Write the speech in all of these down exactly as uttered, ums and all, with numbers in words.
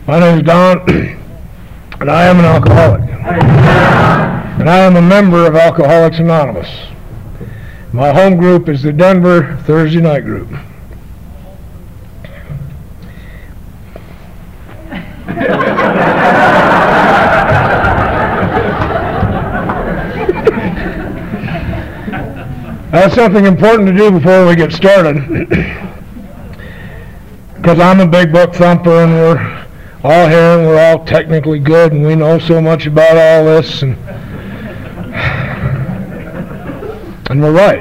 My name is Don, and I am an alcoholic. And I am a member of Alcoholics Anonymous. My home group is the Denver Thursday Night Group. That's something important to do before we get started. Because I'm a big book thumper, and we're all here, and we're all technically good, and we know so much about all this, and and we're right.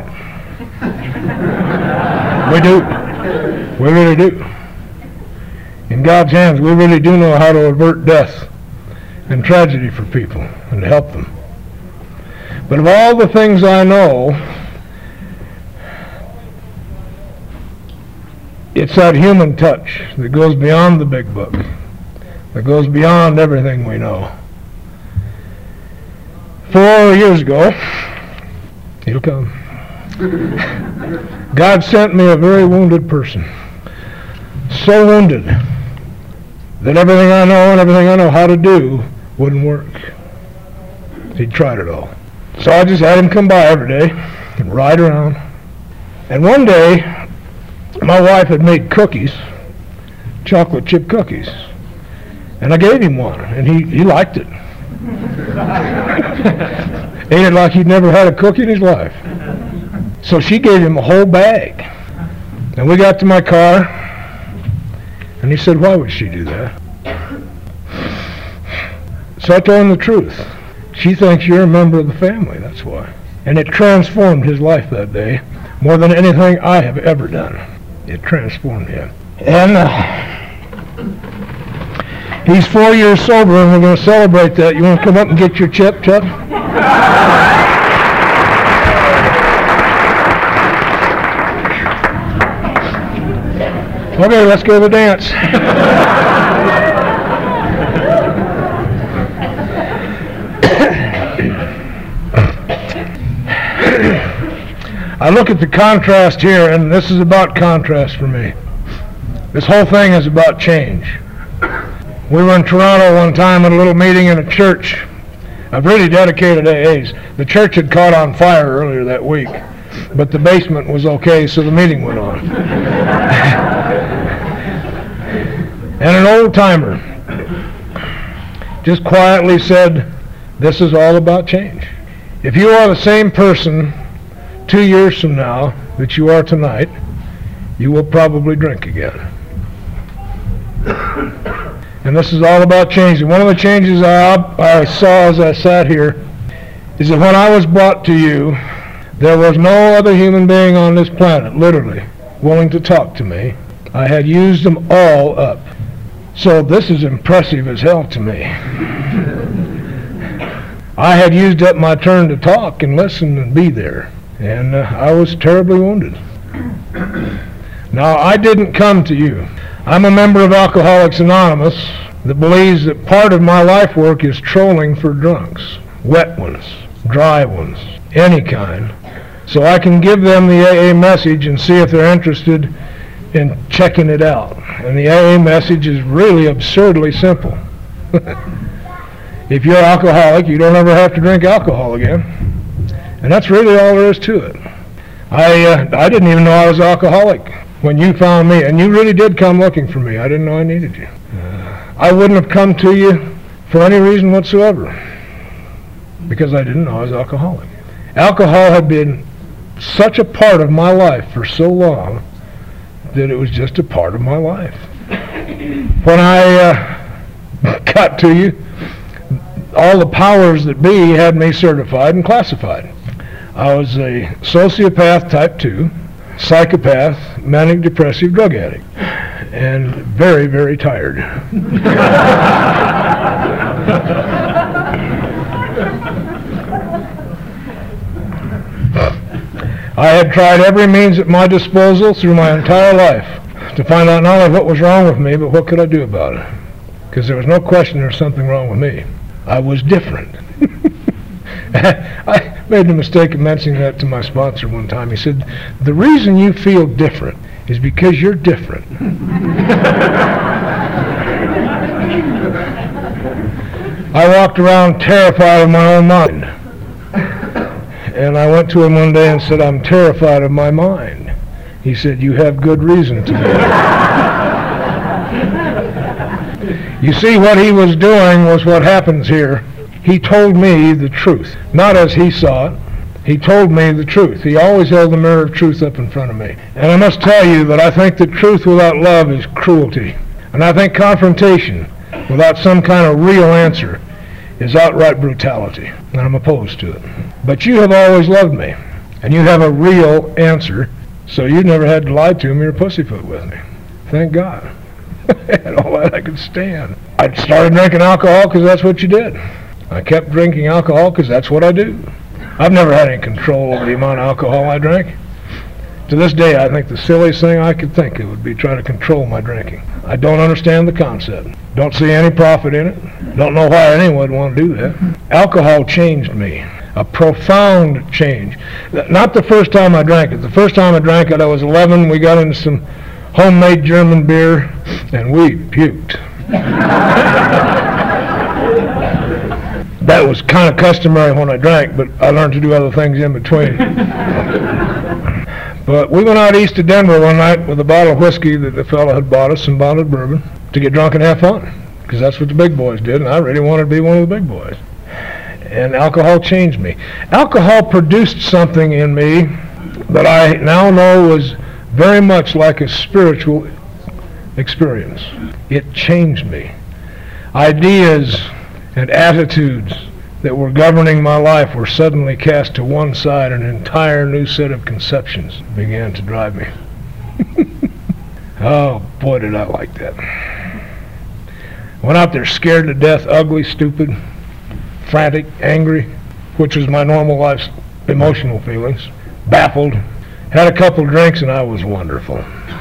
We do. We really do. In God's hands, we really do know how to avert death and tragedy for people and to help them. But of all the things I know, it's that human touch that goes beyond the big book, that goes beyond everything we know. Four years ago, he'll come, God sent me a very wounded person. So wounded that everything I know and everything I know how to do wouldn't work. He'd tried it all. So I just had him come by every day and ride around. And one day, my wife had made cookies, chocolate chip cookies, and I gave him one, and he, he liked it. Ate it like he'd never had a cookie in his life. So she gave him a whole bag. And we got to my car, and he said, why would she do that? So I told him the truth. She thinks you're a member of the family, that's why. And it transformed his life that day more than anything I have ever done. It transformed him. And uh, he's four years sober, and we're going to celebrate that. You want to come up and get your chip, Chuck? Okay, let's go to the dance. I look at the contrast here, and this is about contrast for me. This whole thing is about change. We were in Toronto one time at a little meeting in a church of really dedicated A As. The church had caught on fire earlier that week, but the basement was okay, so the meeting went on. And an old-timer just quietly said, this is all about change. If you are the same person two years from now that you are tonight, you will probably drink again. And this is all about change. And one of the changes I, I saw as I sat here is that when I was brought to you, there was no other human being on this planet, literally, willing to talk to me. I had used them all up. So this is impressive as hell to me. I had used up my turn to talk and listen and be there. And uh, I was terribly wounded. Now, I didn't come to you. I'm a member of Alcoholics Anonymous that believes that part of my life work is trolling for drunks. Wet ones, dry ones, any kind. So I can give them the A A message and see if they're interested in checking it out. And the A A message is really absurdly simple. If you're alcoholic, you don't ever have to drink alcohol again. And that's really all there is to it. I uh, I didn't even know I was alcoholic when you found me, and you really did come looking for me. I didn't know I needed you. Uh, I wouldn't have come to you for any reason whatsoever, because I didn't know I was alcoholic. Alcohol had been such a part of my life for so long that it was just a part of my life. When I uh, got to you, all the powers that be had me certified and classified. I was a sociopath type two, psychopath, manic depressive drug addict, and very, very tired. I had tried every means at my disposal through my entire life to find out not only what was wrong with me, but what could I do about it. Because there was no question there was something wrong with me. I was different. I made the mistake of mentioning that to my sponsor one time. He said, the reason you feel different is because you're different. I walked around terrified of my own mind. And I went to him one day and said, I'm terrified of my mind. He said, you have good reason to be. You see, what he was doing was what happens here. He told me the truth, not as he saw it. He told me the truth. He always held the mirror of truth up in front of me. And I must tell you that I think that truth without love is cruelty. And I think confrontation without some kind of real answer is outright brutality. And I'm opposed to it. But you have always loved me. And you have a real answer. So you never had to lie to me or pussyfoot with me. Thank God. And all that I could stand. I started drinking alcohol because that's what you did. I kept drinking alcohol because that's what I do. I've never had any control over the amount of alcohol I drank. To this day, I think the silliest thing I could think of would be trying to control my drinking. I don't understand the concept. Don't see any profit in it. Don't know why anyone would want to do that. Alcohol changed me. A profound change. Not the first time I drank it. The first time I drank it, I was eleven. We got into some homemade German beer, and we puked. That was kind of customary when I drank, but I learned to do other things in between. But we went out east of Denver one night with a bottle of whiskey that the fellow had bought us, some bottled bourbon, to get drunk and have fun, because that's what the big boys did, and I really wanted to be one of the big boys. And alcohol changed me. Alcohol produced something in me that I now know was very much like a spiritual experience. It changed me. Ideas and attitudes that were governing my life were suddenly cast to one side, and an entire new set of conceptions began to drive me. Oh, boy, did I like that. Went out there scared to death, ugly, stupid, frantic, angry, which was my normal life's emotional feelings, baffled, had a couple drinks, and I was wonderful.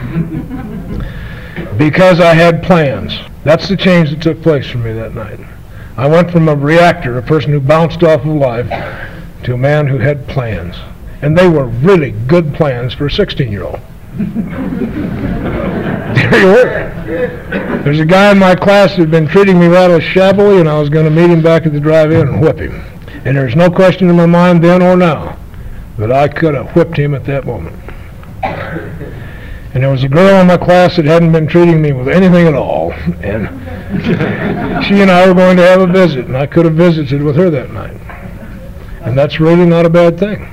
Because I had plans. That's the change that took place for me that night. I went from a reactor, a person who bounced off of life, to a man who had plans. And they were really good plans for a sixteen-year-old. There you were. There's a guy in my class who had been treating me rather shabbily, and I was going to meet him back at the drive-in and whip him. And there's no question in my mind then or now that I could have whipped him at that moment. And there was a girl in my class that hadn't been treating me with anything at all. And she and I were going to have a visit, and I could have visited with her that night. And that's really not a bad thing.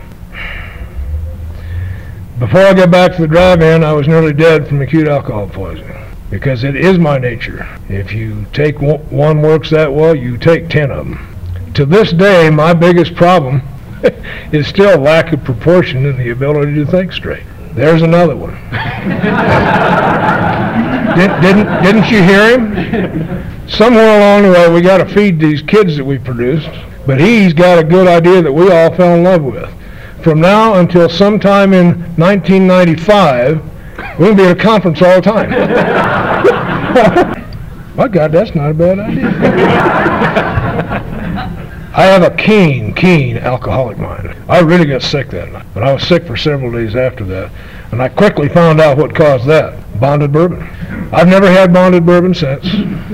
Before I got back to the drive-in, I was nearly dead from acute alcohol poisoning. Because it is my nature. If you take one works that well, you take ten of them. To this day, my biggest problem is still lack of proportion and the ability to think straight. There's another one. Did, didn't, didn't you hear him? Somewhere along the way, we got to feed these kids that we produced, but he's got a good idea that we all fell in love with. From now until sometime in nineteen ninety-five, we'll be at a conference all the time. My God, that's not a bad idea. I have a keen, keen alcoholic mind. I really got sick that night, but I was sick for several days after that, and I quickly found out what caused that. Bonded bourbon. I've never had bonded bourbon since.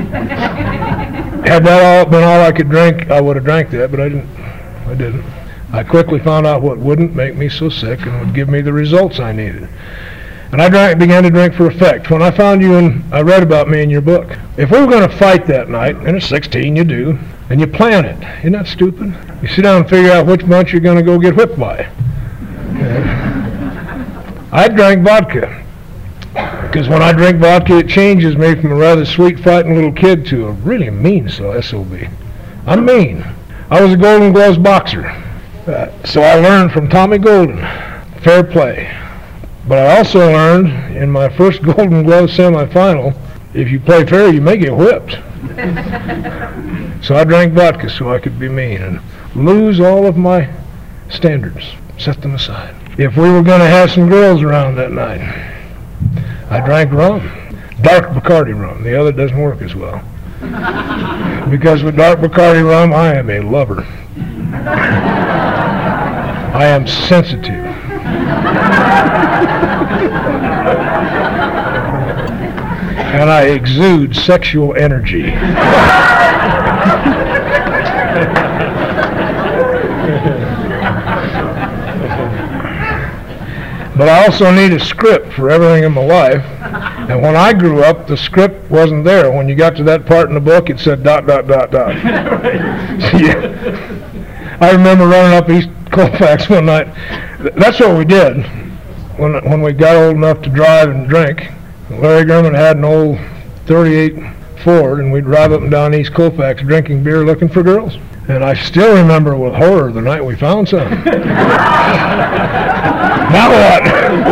Had that all been all I could drink, I would have drank that, but I didn't. I didn't. I quickly found out what wouldn't make me so sick and would give me the results I needed. And I drank, began to drink for effect. When I found you and I read about me in your book, if we were going to fight that night, and at sixteen you do, and you plan it, isn't that stupid? You sit down and figure out which bunch you're going to go get whipped by. Yeah. I drank vodka, because when I drink vodka, it changes me from a rather sweet, fighting little kid to a really mean S O B. I'm mean. I was a Golden Gloves boxer, uh, so I learned from Tommy Golden, fair play. But I also learned in my first Golden Glove semifinal, if you play fair, you may get whipped. So I drank vodka so I could be mean and lose all of my standards, set them aside. If we were going to have some girls around that night, I drank rum, dark Bacardi rum. The other doesn't work as well. Because with dark Bacardi rum, I am a lover. I am sensitive. And I exude sexual energy. But I also need a script for everything in my life. And when I grew up, the script wasn't there. When you got to that part in the book, it said dot, dot, dot, dot. Yeah. I remember running up East Colfax one night. That's what we did when when we got old enough to drive and drink. Larry German had an old thirty-eight Ford, and we'd drive up and down East Colfax drinking beer looking for girls. And I still remember with horror the night we found some. Now what?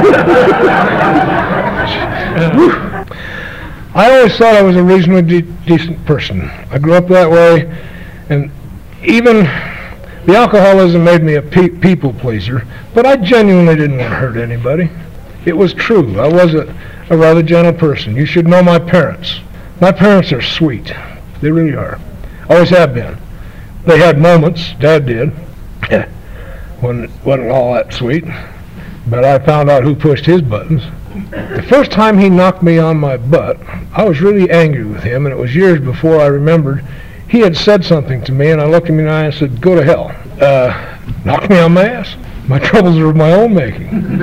I always thought I was a reasonably de- decent person. I grew up that way, and even the alcoholism made me a pe- people pleaser, but I genuinely didn't want to hurt anybody. It was true. I was a, a rather gentle person. You should know my parents. My parents are sweet. They really are. Always have been. They had moments, Dad did, when it wasn't all that sweet, but I found out who pushed his buttons. The first time he knocked me on my butt, I was really angry with him, and it was years before I remembered he had said something to me, and I looked him in the eye and said, "Go to hell." Uh, knocked me on my ass. My troubles are of my own making.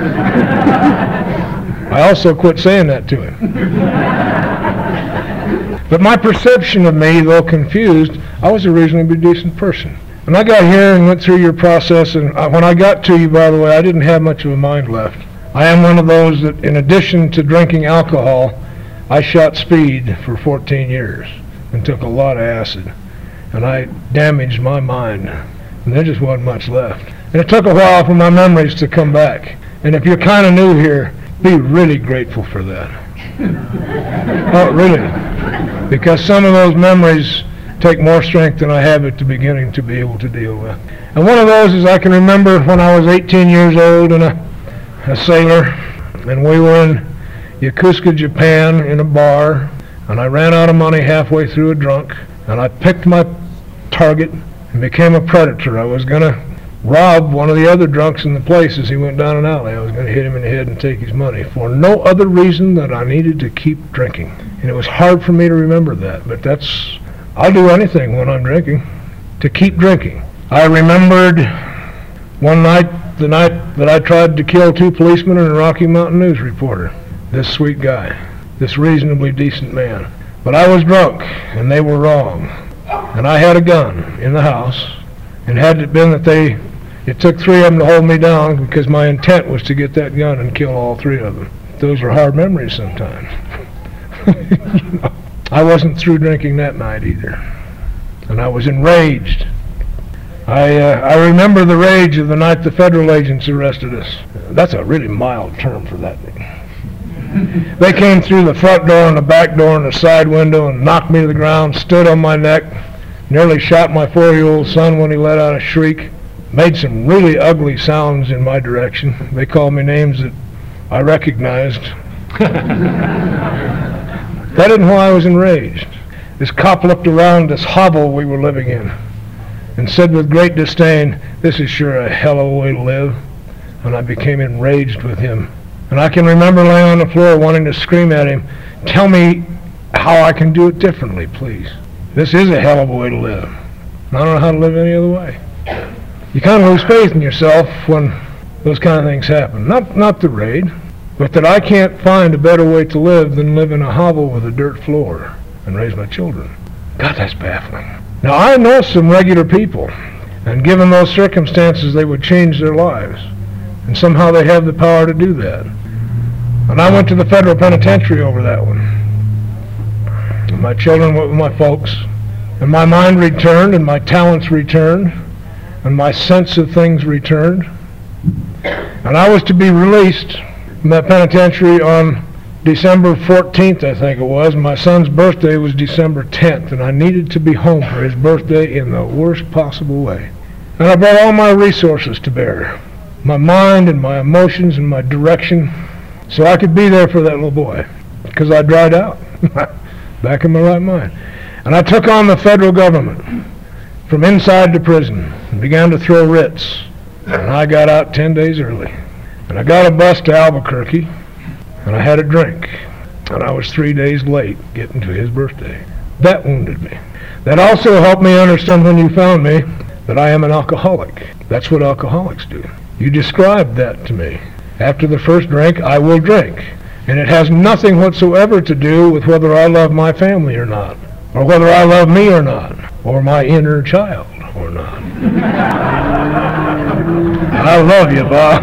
I also quit saying that to him. But my perception of me, though confused, I was a reasonably decent person. And I got here and went through your process, and when I got to you, by the way, I didn't have much of a mind left. I am one of those that, in addition to drinking alcohol, I shot speed for fourteen years and took a lot of acid. And I damaged my mind, and there just wasn't much left. And it took a while for my memories to come back. And if you're kind of new here, be really grateful for that. Oh, really. Because some of those memories take more strength than I have at the beginning to be able to deal with. And one of those is I can remember when I was eighteen years old and a, a sailor, and we were in Yokosuka, Japan, in a bar, and I ran out of money halfway through a drunk, and I picked my target and became a predator. I was going to rob one of the other drunks in the place as he went down an alley. I was going to hit him in the head and take his money for no other reason than I needed to keep drinking. And it was hard for me to remember that, but that's, I'll do anything when I'm drinking, to keep drinking. I remembered one night, the night that I tried to kill two policemen and a Rocky Mountain News reporter. This sweet guy, this reasonably decent man. But I was drunk, and they were wrong. And I had a gun in the house, and had it been that they, it took three of them to hold me down because my intent was to get that gun and kill all three of them. Those are hard memories sometimes. You know, I wasn't through drinking that night either, and I was enraged. I uh, I remember the rage of the night the federal agents arrested us. That's a really mild term for that thing. They came through the front door and the back door and the side window and knocked me to the ground, stood on my neck, nearly shot my four-year-old son when he let out a shriek, made some really ugly sounds in my direction. They called me names that I recognized. That isn't why I was enraged. This cop looked around this hovel we were living in and said with great disdain, "This is sure a hell of a way to live." And I became enraged with him. And I can remember laying on the floor wanting to scream at him, "Tell me how I can do it differently, please. This is a hell of a way to live. And I don't know how to live any other way." You kind of lose faith in yourself when those kind of things happen. Not, not the raid, but that I can't find a better way to live than live in a hovel with a dirt floor and raise my children. God, that's baffling. Now, I know some regular people, and given those circumstances, they would change their lives. And somehow they have the power to do that. And I went to the federal penitentiary over that one. And my children went with my folks. And my mind returned, and my talents returned, and my sense of things returned. And I was to be released from that penitentiary on December fourteenth, I think it was. My son's birthday was December tenth, and I needed to be home for his birthday in the worst possible way. And I brought all my resources to bear, my mind and my emotions and my direction, so I could be there for that little boy, because I dried out, back in my right mind. And I took on the federal government from inside the prison and began to throw writs. And I got out ten days early. And I got a bus to Albuquerque, and I had a drink. And I was three days late getting to his birthday. That wounded me. That also helped me understand when you found me that I am an alcoholic. That's what alcoholics do. You described that to me. After the first drink, I will drink. And it has nothing whatsoever to do with whether I love my family or not, or whether I love me or not, or my inner child or not. I love you, Bob.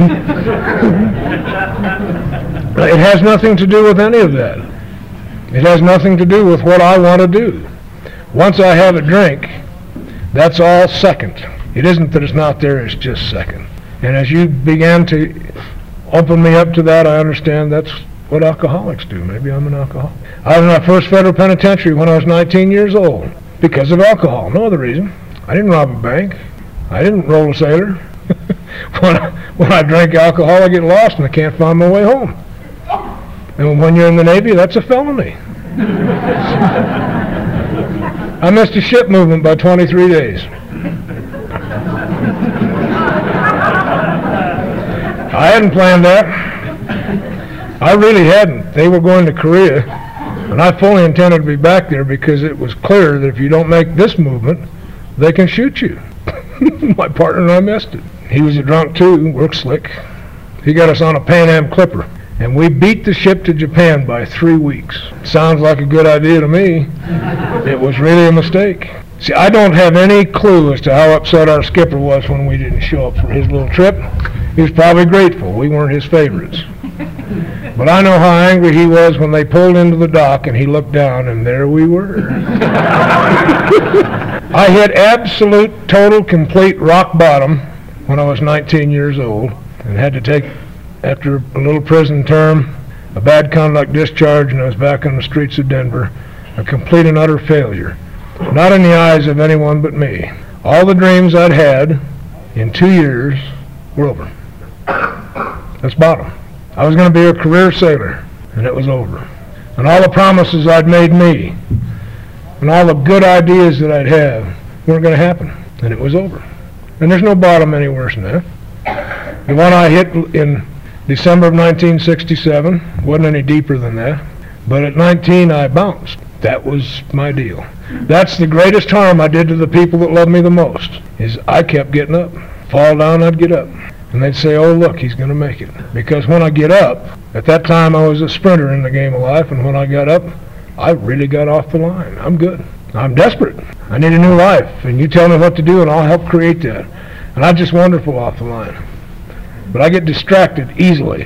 It has nothing to do with any of that. It has nothing to do with what I want to do. Once I have a drink, that's all second. It isn't that it's not there, it's just second. And as you began to open me up to that, I understand that's what alcoholics do. Maybe I'm an alcoholic. I was in my first federal penitentiary when I was nineteen years old because of alcohol. No other reason. I didn't rob a bank. I didn't roll a sailor. when, I, when I drink alcohol, I get lost and I can't find my way home. And when you're in the Navy, that's a felony. I missed a ship movement by twenty-three days. I hadn't planned that. I really hadn't. They were going to Korea, and I fully intended to be back there because it was clear that if you don't make this movement, they can shoot you. My partner and I missed it. He was a drunk too, worked slick. He got us on a Pan Am Clipper, and we beat the ship to Japan by three weeks. Sounds like a good idea to me. It was really a mistake. See, I don't have any clue as to how upset our skipper was when we didn't show up for his little trip. He was probably grateful. We weren't his favorites. But I know how angry he was when they pulled into the dock and he looked down and there we were. I hit absolute, total, complete rock bottom when I was nineteen years old and had to take, after a little prison term, a bad conduct discharge, and I was back on the streets of Denver, a complete and utter failure. Not in the eyes of anyone but me. All the dreams I'd had in two years were over. That's bottom. I was going to be a career sailor, and it was over. And all the promises I'd made me, and all the good ideas that I'd have, weren't going to happen, and it was over. And there's no bottom any worse than that. The one I hit in December of nineteen sixty-seven wasn't any deeper than that, but at nineteen I bounced. That was my deal. That's the greatest harm I did to the people that love me the most, is I kept getting up. Fall down, I'd get up. And they'd say, oh, look, he's going to make it. Because when I get up, at that time I was a sprinter in the game of life, and when I got up, I really got off the line. I'm good. I'm desperate. I need a new life, and you tell me what to do, and I'll help create that. And I'm just wonderful off the line. But I get distracted easily.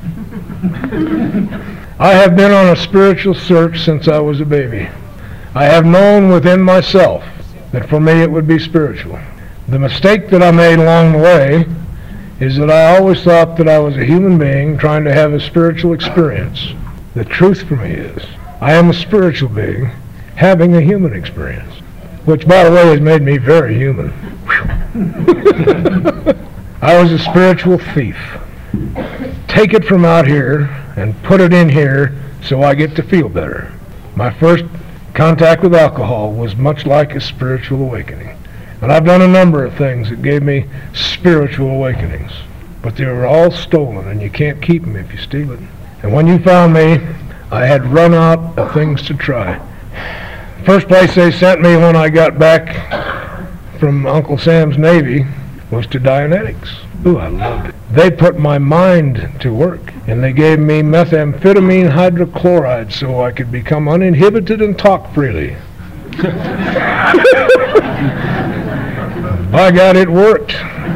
I have been on a spiritual search since I was a baby. I have known within myself that for me it would be spiritual. The mistake that I made along the way is that I always thought that I was a human being trying to have a spiritual experience. The truth for me is, I am a spiritual being having a human experience, which, by the way, has made me very human. I was a spiritual thief. Take it from out here and put it in here so I get to feel better. My first contact with alcohol was much like a spiritual awakening. And I've done a number of things that gave me spiritual awakenings. But they were all stolen, and you can't keep them if you steal it. And when you found me, I had run out of things to try. First place they sent me when I got back from Uncle Sam's Navy was to Dianetics. Ooh, I loved it. They put my mind to work, and they gave me methamphetamine hydrochloride so I could become uninhibited and talk freely. By God, it worked.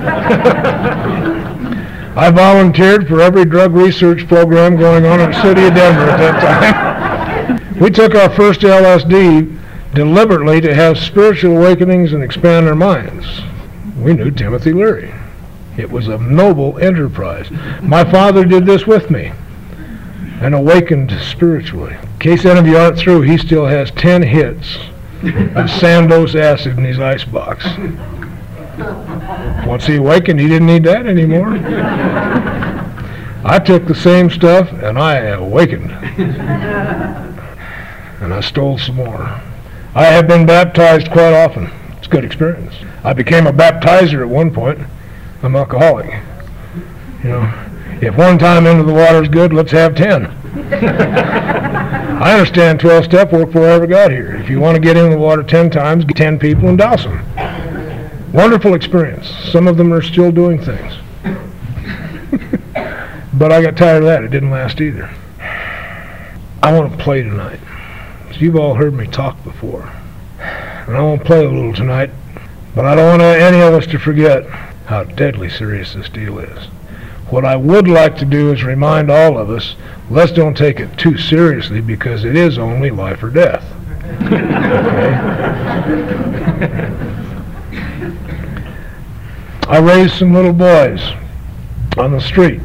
I volunteered for every drug research program going on in the city of Denver at that time. We took our first L S D deliberately to have spiritual awakenings and expand our minds. We knew Timothy Leary. It was a noble enterprise. My father did this with me and awakened spiritually. In case any of you aren't through, he still has ten hits of Sandoz acid in his icebox. Once he awakened, he didn't need that anymore. I took the same stuff and I awakened. And I stole some more. I have been baptized quite often. It's a good experience. I became a baptizer at one point. I'm alcoholic. You know, if one time into the water is good, let's have ten. I understand twelve-step work before I ever got here. If you want to get in the water ten times, get ten people and douse them. Wonderful experience. Some of them are still doing things. But I got tired of that. It didn't last either. I want to play tonight. So you've all heard me talk before. And I want to play a little tonight. But I don't want any of us to forget how deadly serious this deal is. What I would like to do is remind all of us, let's don't take it too seriously, because it is only life or death. Okay? I raised some little boys on the street.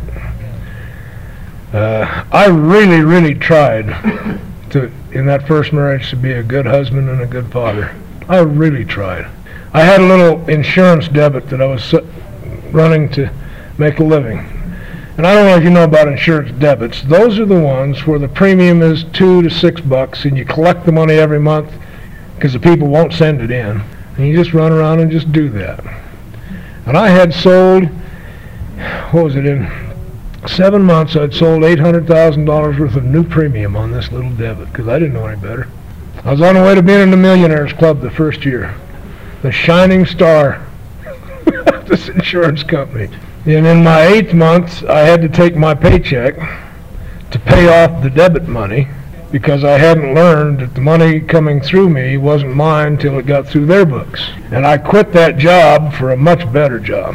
Uh, I really, really tried to, in that first marriage, to be a good husband and a good father. I really tried. I had a little insurance debit that I was running to make a living. And I don't know if you know about insurance debits. Those are the ones where the premium is two to six bucks, and you collect the money every month because the people won't send it in. And you just run around and just do that. And I had sold, what was it, in seven months I'd sold eight hundred thousand dollars worth of new premium on this little debit, because I didn't know any better. I was on the way to being in the Millionaires Club the first year. The shining star of this insurance company. And in my eighth month, I had to take my paycheck to pay off the debit money, because I hadn't learned that the money coming through me wasn't mine till it got through their books. And I quit that job for a much better job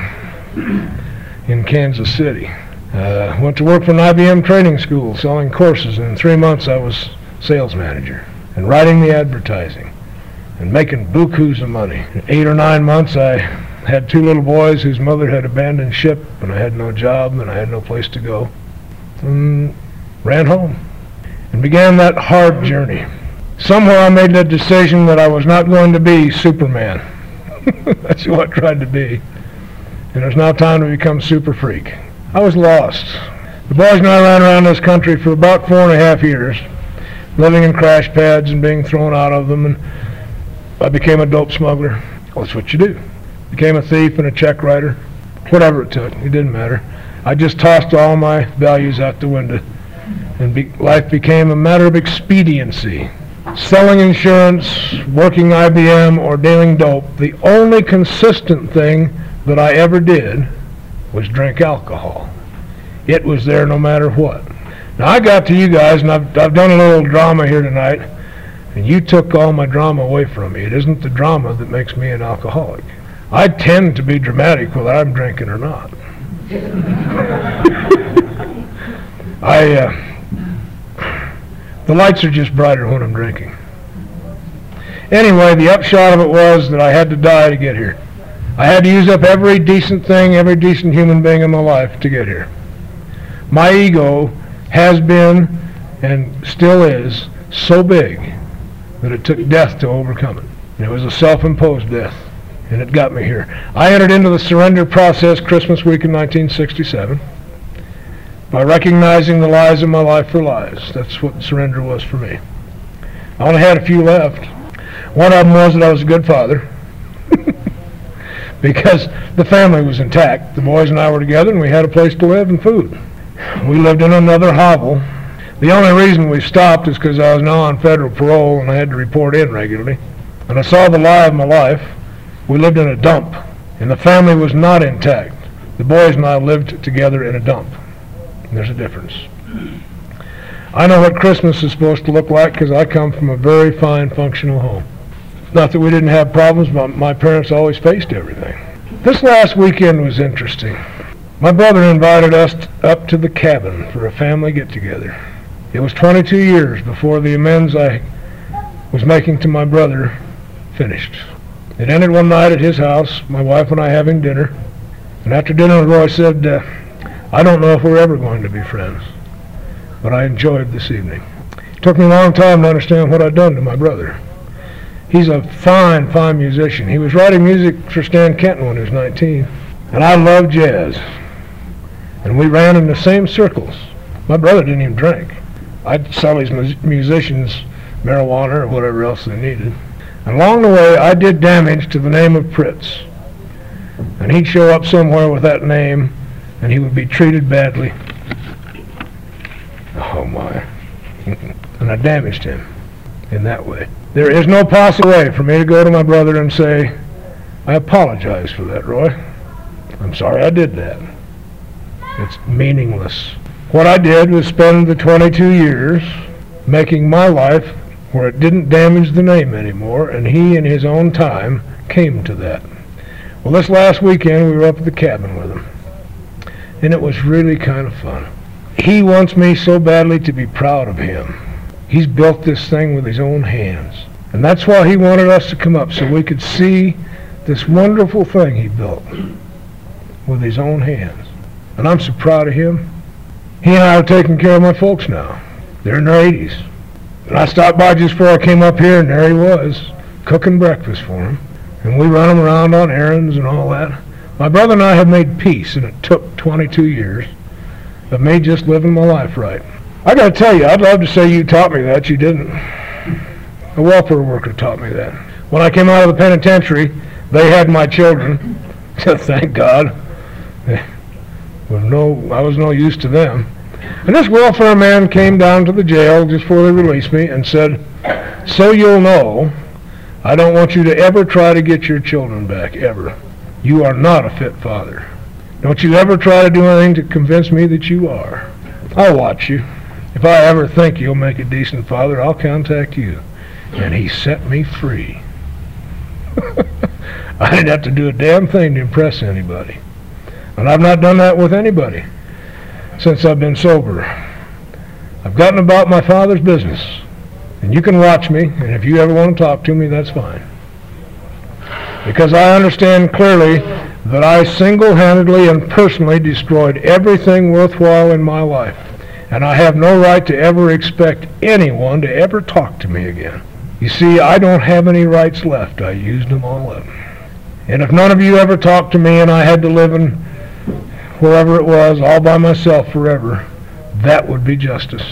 in Kansas City. Uh, went to work for an I B M training school selling courses, and in three months I was sales manager and writing the advertising and making bukus of money. In eight or nine months I had two little boys whose mother had abandoned ship, and I had no job and I had no place to go, and ran home and began that hard journey. Somewhere I made the decision that I was not going to be Superman. That's who I tried to be. And it was now time to become Super Freak. I was lost. The boys and I ran around this country for about four and a half years, living in crash pads and being thrown out of them, and I became a dope smuggler. Well, that's what you do. Became a thief and a check writer. Whatever it took, it didn't matter. I just tossed all my values out the window, and be life became a matter of expediency. Selling insurance, working I B M, or dealing dope, the only consistent thing that I ever did was drink alcohol. It was there no matter what. Now I got to you guys, and I've, I've done a little drama here tonight, and you took all my drama away from me. It isn't the drama that makes me an alcoholic. I tend to be dramatic whether I'm drinking or not. I, uh, the lights are just brighter when I'm drinking. Anyway, the upshot of it was that I had to die to get here. I had to use up every decent thing, every decent human being in my life to get here. My ego has been, and still is, so big that it took death to overcome it. And it was a self-imposed death, and it got me here. I entered into the surrender process Christmas week in nineteen sixty-seven by recognizing the lies of my life for lies. That's what surrender was for me. I only had a few left. One of them was that I was a good father. Because the family was intact. The boys and I were together, and we had a place to live and food. We lived in another hovel. The only reason we stopped is because I was now on federal parole and I had to report in regularly. And I saw the lie of my life. We lived in a dump, and the family was not intact. The boys and I lived together in a dump. And there's a difference. I know what Christmas is supposed to look like because I come from a very fine, functional home. Not that we didn't have problems, but my parents always faced everything. This last weekend was interesting. My brother invited us up to the cabin for a family get-together. It was twenty-two years before the amends I was making to my brother finished. It ended one night at his house, my wife and I having dinner. And after dinner, Roy said, uh, I don't know if we're ever going to be friends, but I enjoyed this evening. It took me a long time to understand what I'd done to my brother. He's a fine, fine musician. He was writing music for Stan Kenton when he was nineteen. And I loved jazz. And we ran in the same circles. My brother didn't even drink. I'd sell these mu- musicians marijuana or whatever else they needed. And along the way, I did damage to the name of Pritz. And he'd show up somewhere with that name, and he would be treated badly. Oh, my. and I damaged him in that way. There is no possible way for me to go to my brother and say, I apologize for that, Roy. I'm sorry I did that. It's meaningless. What I did was spend the twenty-two years making my life where it didn't damage the name anymore, and he in his own time came to that. Well, this last weekend we were up at the cabin with him, and it was really kind of fun. He wants me so badly to be proud of him. He's built this thing with his own hands, and that's why he wanted us to come up, so we could see this wonderful thing he built with his own hands. And I'm so proud of him. He and I are taking care of my folks now. They're in their eighties. And I stopped by just before I came up here, and there he was, cooking breakfast for him. And we run him around on errands and all that. My brother and I have made peace, and it took twenty-two years of me just living my life right. I got to tell you, I'd love to say you taught me that. You didn't. A welfare worker taught me that. When I came out of the penitentiary, they had my children. Thank God. Was no, I was no use to them. And this welfare man came down to the jail just before they released me and said, so you'll know, I don't want you to ever try to get your children back, ever. You are not a fit father. Don't you ever try to do anything to convince me that you are. I'll watch you. If I ever think you'll make a decent father, I'll contact you. And he set me free. I didn't have to do a damn thing to impress anybody. And I've not done that with anybody since I've been sober. I've gotten about my Father's business. And you can watch me, and if you ever want to talk to me, that's fine. Because I understand clearly that I single-handedly and personally destroyed everything worthwhile in my life. And I have no right to ever expect anyone to ever talk to me again. You see, I don't have any rights left. I used them all up. And if none of you ever talked to me and I had to live in wherever it was, all by myself forever, that would be justice.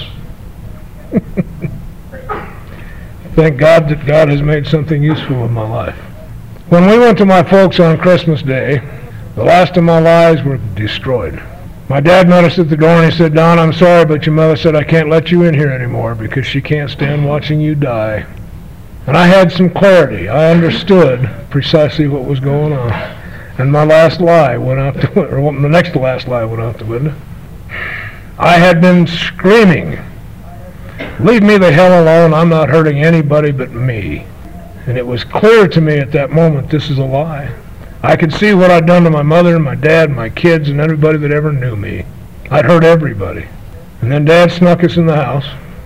Thank God that God has made something useful of my life. When we went to my folks on Christmas Day, the last of my lies were destroyed. My dad met us at the door and he said, Don, I'm sorry, but your mother said I can't let you in here anymore because she can't stand watching you die. And I had some clarity. I understood precisely what was going on. And my last lie went out the window, or the next to last lie went out the window. I had been screaming, leave me the hell alone, I'm not hurting anybody but me. And it was clear to me at that moment, this is a lie. I could see what I'd done to my mother and my dad and my kids and everybody that ever knew me. I'd hurt everybody. And then Dad snuck us in the house.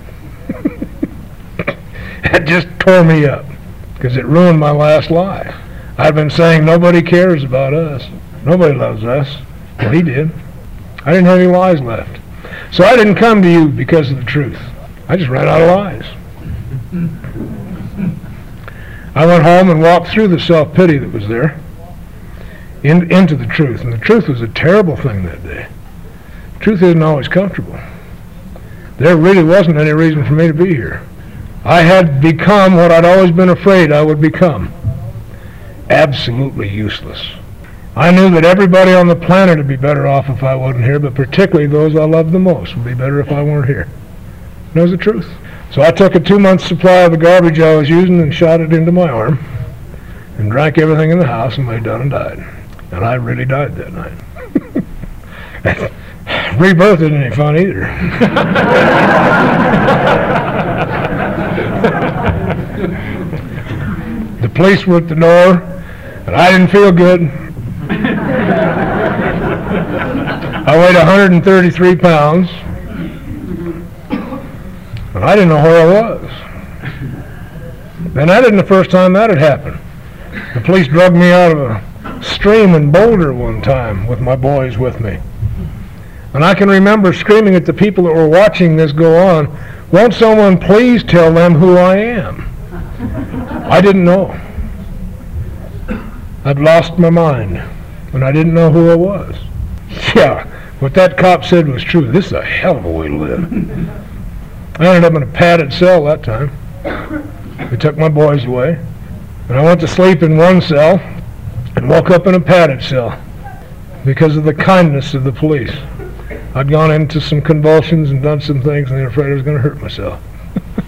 It just tore me up because it ruined my last lie. I'd been saying nobody cares about us. Nobody loves us. Well, he did. I didn't have any lies left. So I didn't come to you because of the truth. I just ran out of lies. I went home and walked through the self-pity that was there in, into the truth. And the truth was a terrible thing that day. Truth isn't always comfortable. There really wasn't any reason for me to be here. I had become what I'd always been afraid I would become. Absolutely useless. I knew that everybody on the planet would be better off if I wasn't here, but particularly those I loved the most would be better if I weren't here. That was the truth. So I took a two-month supply of the garbage I was using and shot it into my arm and drank everything in the house and lay down and died. And I really died that night. Rebirth isn't any fun either. The police were at the door, and I didn't feel good. I weighed one hundred thirty-three pounds, and I didn't know where I was. And that isn't the first time that had happened. The police drugged me out of a stream in Boulder one time with my boys with me. And I can remember screaming at the people that were watching this go on, won't someone please tell them who I am? I didn't know. I'd lost my mind, and I didn't know who I was. Yeah, what that cop said was true. This is a hell of a way to live. I ended up in a padded cell that time. They took my boys away, and I went to sleep in one cell and woke up in a padded cell because of the kindness of the police. I'd gone into some convulsions and done some things, and they were afraid I was going to hurt myself.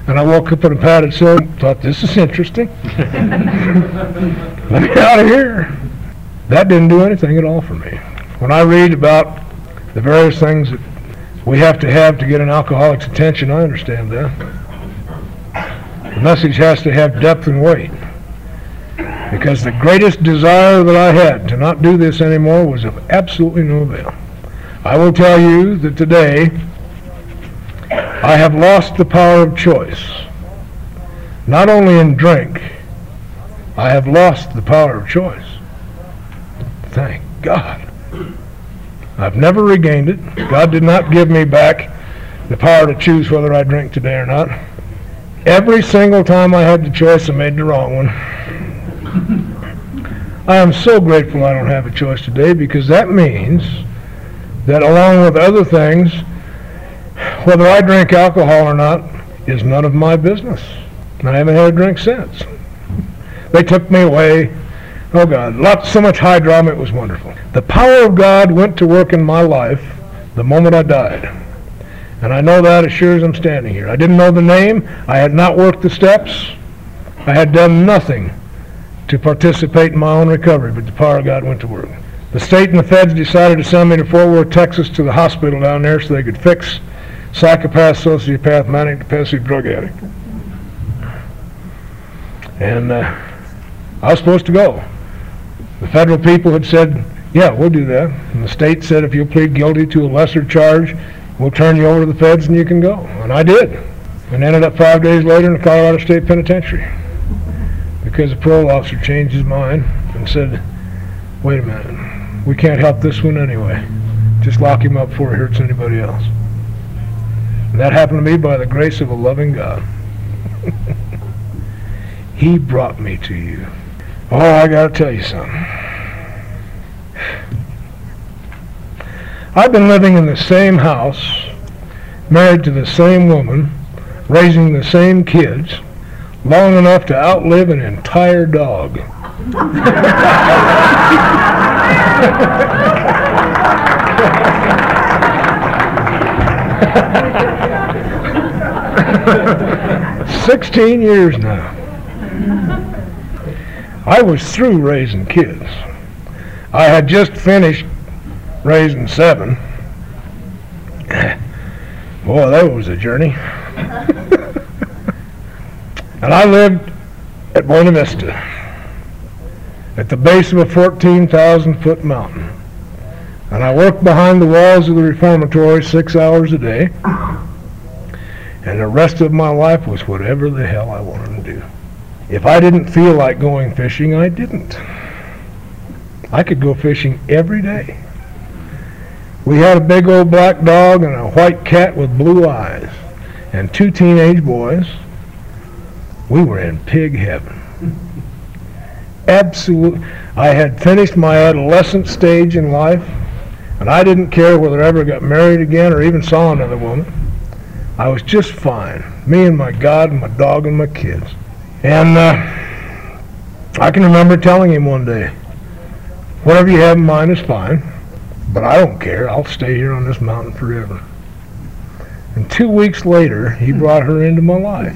And I woke up in a padded cell and thought, this is interesting. Let me out of here. That didn't do anything at all for me. When I read about the various things that we have to have to get an alcoholic's attention, I understand that. The message has to have depth and weight. Because the greatest desire that I had to not do this anymore was of absolutely no avail. I will tell you that today I have lost the power of choice. Not only in drink, I have lost the power of choice. Thank God. I've never regained it. God did not give me back the power to choose whether I drink today or not. Every single time I had the choice, I made the wrong one. I am so grateful I don't have a choice today, because that means that along with other things, whether I drink alcohol or not is none of my business. And I haven't had a drink since. They took me away. Oh God, lots, so much high drama, it was wonderful. The power of God went to work in my life the moment I died. And I know that as sure as I'm standing here. I didn't know the name. I had not worked the steps. I had done nothing to participate in my own recovery, but the power of God went to work. The state and the feds decided to send me to Fort Worth, Texas, to the hospital down there so they could fix psychopath, sociopath, manic depressive drug addict. And uh, I was supposed to go. The federal people had said, yeah, we'll do that. And the state said, if you'll plead guilty to a lesser charge, we'll turn you over to the feds and you can go. And I did. And ended up five days later in the Colorado State Penitentiary. Because the parole officer changed his mind and said, wait a minute, we can't help this one anyway. Just lock him up before he hurts anybody else. And that happened to me by the grace of a loving God. He brought me to you. Oh, I got to tell you something. I've been living in the same house, married to the same woman, raising the same kids, long enough to outlive an entire dog. Sixteen years now. I was through raising kids. I had just finished raising seven. Boy, that was a journey. And I lived at Buena Vista, at the base of a fourteen thousand foot mountain. And I worked behind the walls of the reformatory six hours a day. And the rest of my life was whatever the hell I wanted to do. If I didn't feel like going fishing, I didn't. I could go fishing every day. We had a big old black dog and a white cat with blue eyes and two teenage boys. We were in pig heaven. Absolutely. I had finished my adolescent stage in life, and I didn't care whether I ever got married again or even saw another woman. I was just fine. Me and my God and my dog and my kids. And uh, I can remember telling him one day, whatever you have in mind is fine, but I don't care. I'll stay here on this mountain forever. And two weeks later, he brought her into my life.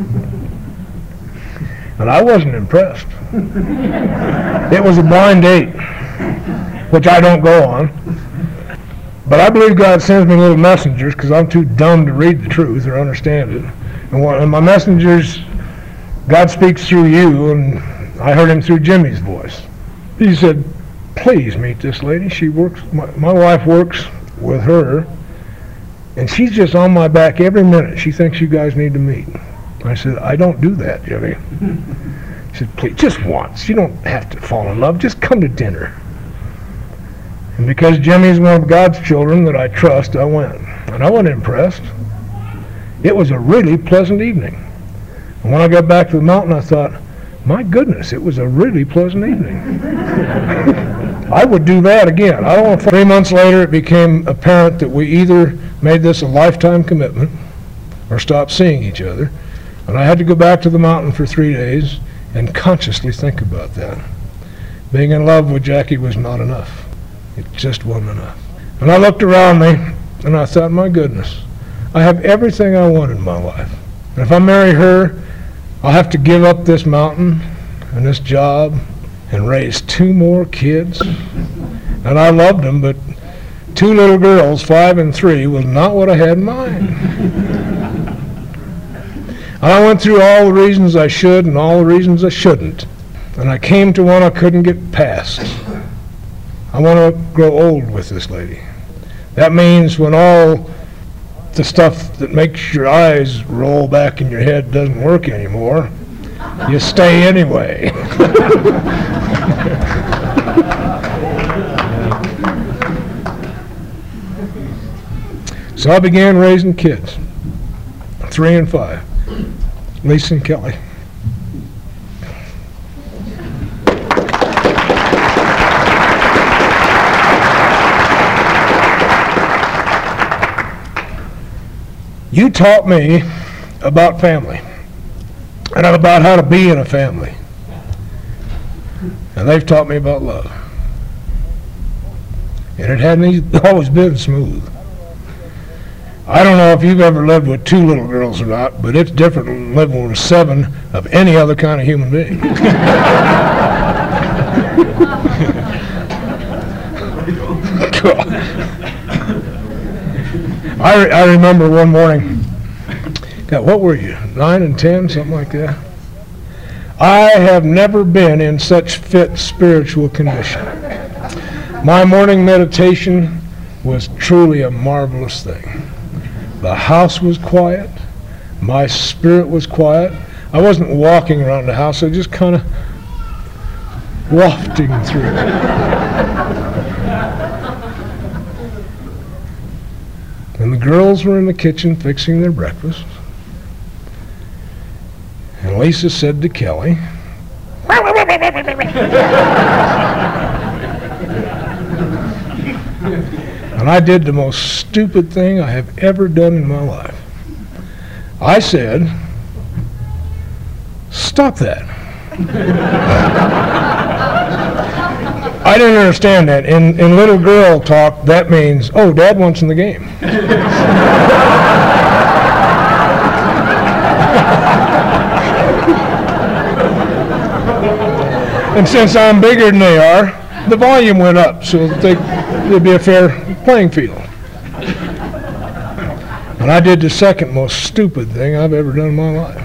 And I wasn't impressed. It was a blind date, which I don't go on. But I believe God sends me little messengers because I'm too dumb to read the truth or understand it. And, one, and my messengers, God speaks through you, and I heard him through Jimmy's voice. He said, please meet this lady. She works, my, my wife works with her, and she's just on my back every minute. She thinks you guys need to meet. I said, I don't do that, Jimmy. He said, please, just once. You don't have to fall in love. Just come to dinner. And because Jimmy's one of God's children that I trust, I went. And I wasn't impressed. It was a really pleasant evening. And when I got back to the mountain, I thought, my goodness, it was a really pleasant evening. I would do that again. I don't know. Three months later, it became apparent that we either made this a lifetime commitment or stopped seeing each other. And I had to go back to the mountain for three days and consciously think about that. Being in love with Jackie was not enough. It just wasn't enough. And I looked around me and I thought, my goodness, I have everything I want in my life. And if I marry her, I'll have to give up this mountain and this job and raise two more kids. And I loved them, but two little girls, five and three, was not what I had in mind. And I went through all the reasons I should and all the reasons I shouldn't. And I came to one I couldn't get past. I want to grow old with this lady. That means when all the stuff that makes your eyes roll back in your head doesn't work anymore, you stay anyway. So I began raising kids, three and five, Lisa and Kelly. You taught me about family and about how to be in a family. And they've taught me about love. And it hadn't always been smooth. I don't know if you've ever lived with two little girls or not, but it's different than living with seven of any other kind of human being. I, re- I remember one morning, God, what were you, nine and ten, something like that? I have never been in such fit spiritual condition. My morning meditation was truly a marvelous thing. The house was quiet. My spirit was quiet. I wasn't walking around the house, I was just kind of wafting through it. And the girls were in the kitchen fixing their breakfast. And Lisa said to Kelly, and I did the most stupid thing I have ever done in my life. I said, stop that. I didn't understand that. In, in little girl talk, that means, oh, Dad wants in the game. And since I'm bigger than they are, the volume went up so that they, there'd be a fair playing field. And I did the second most stupid thing I've ever done in my life.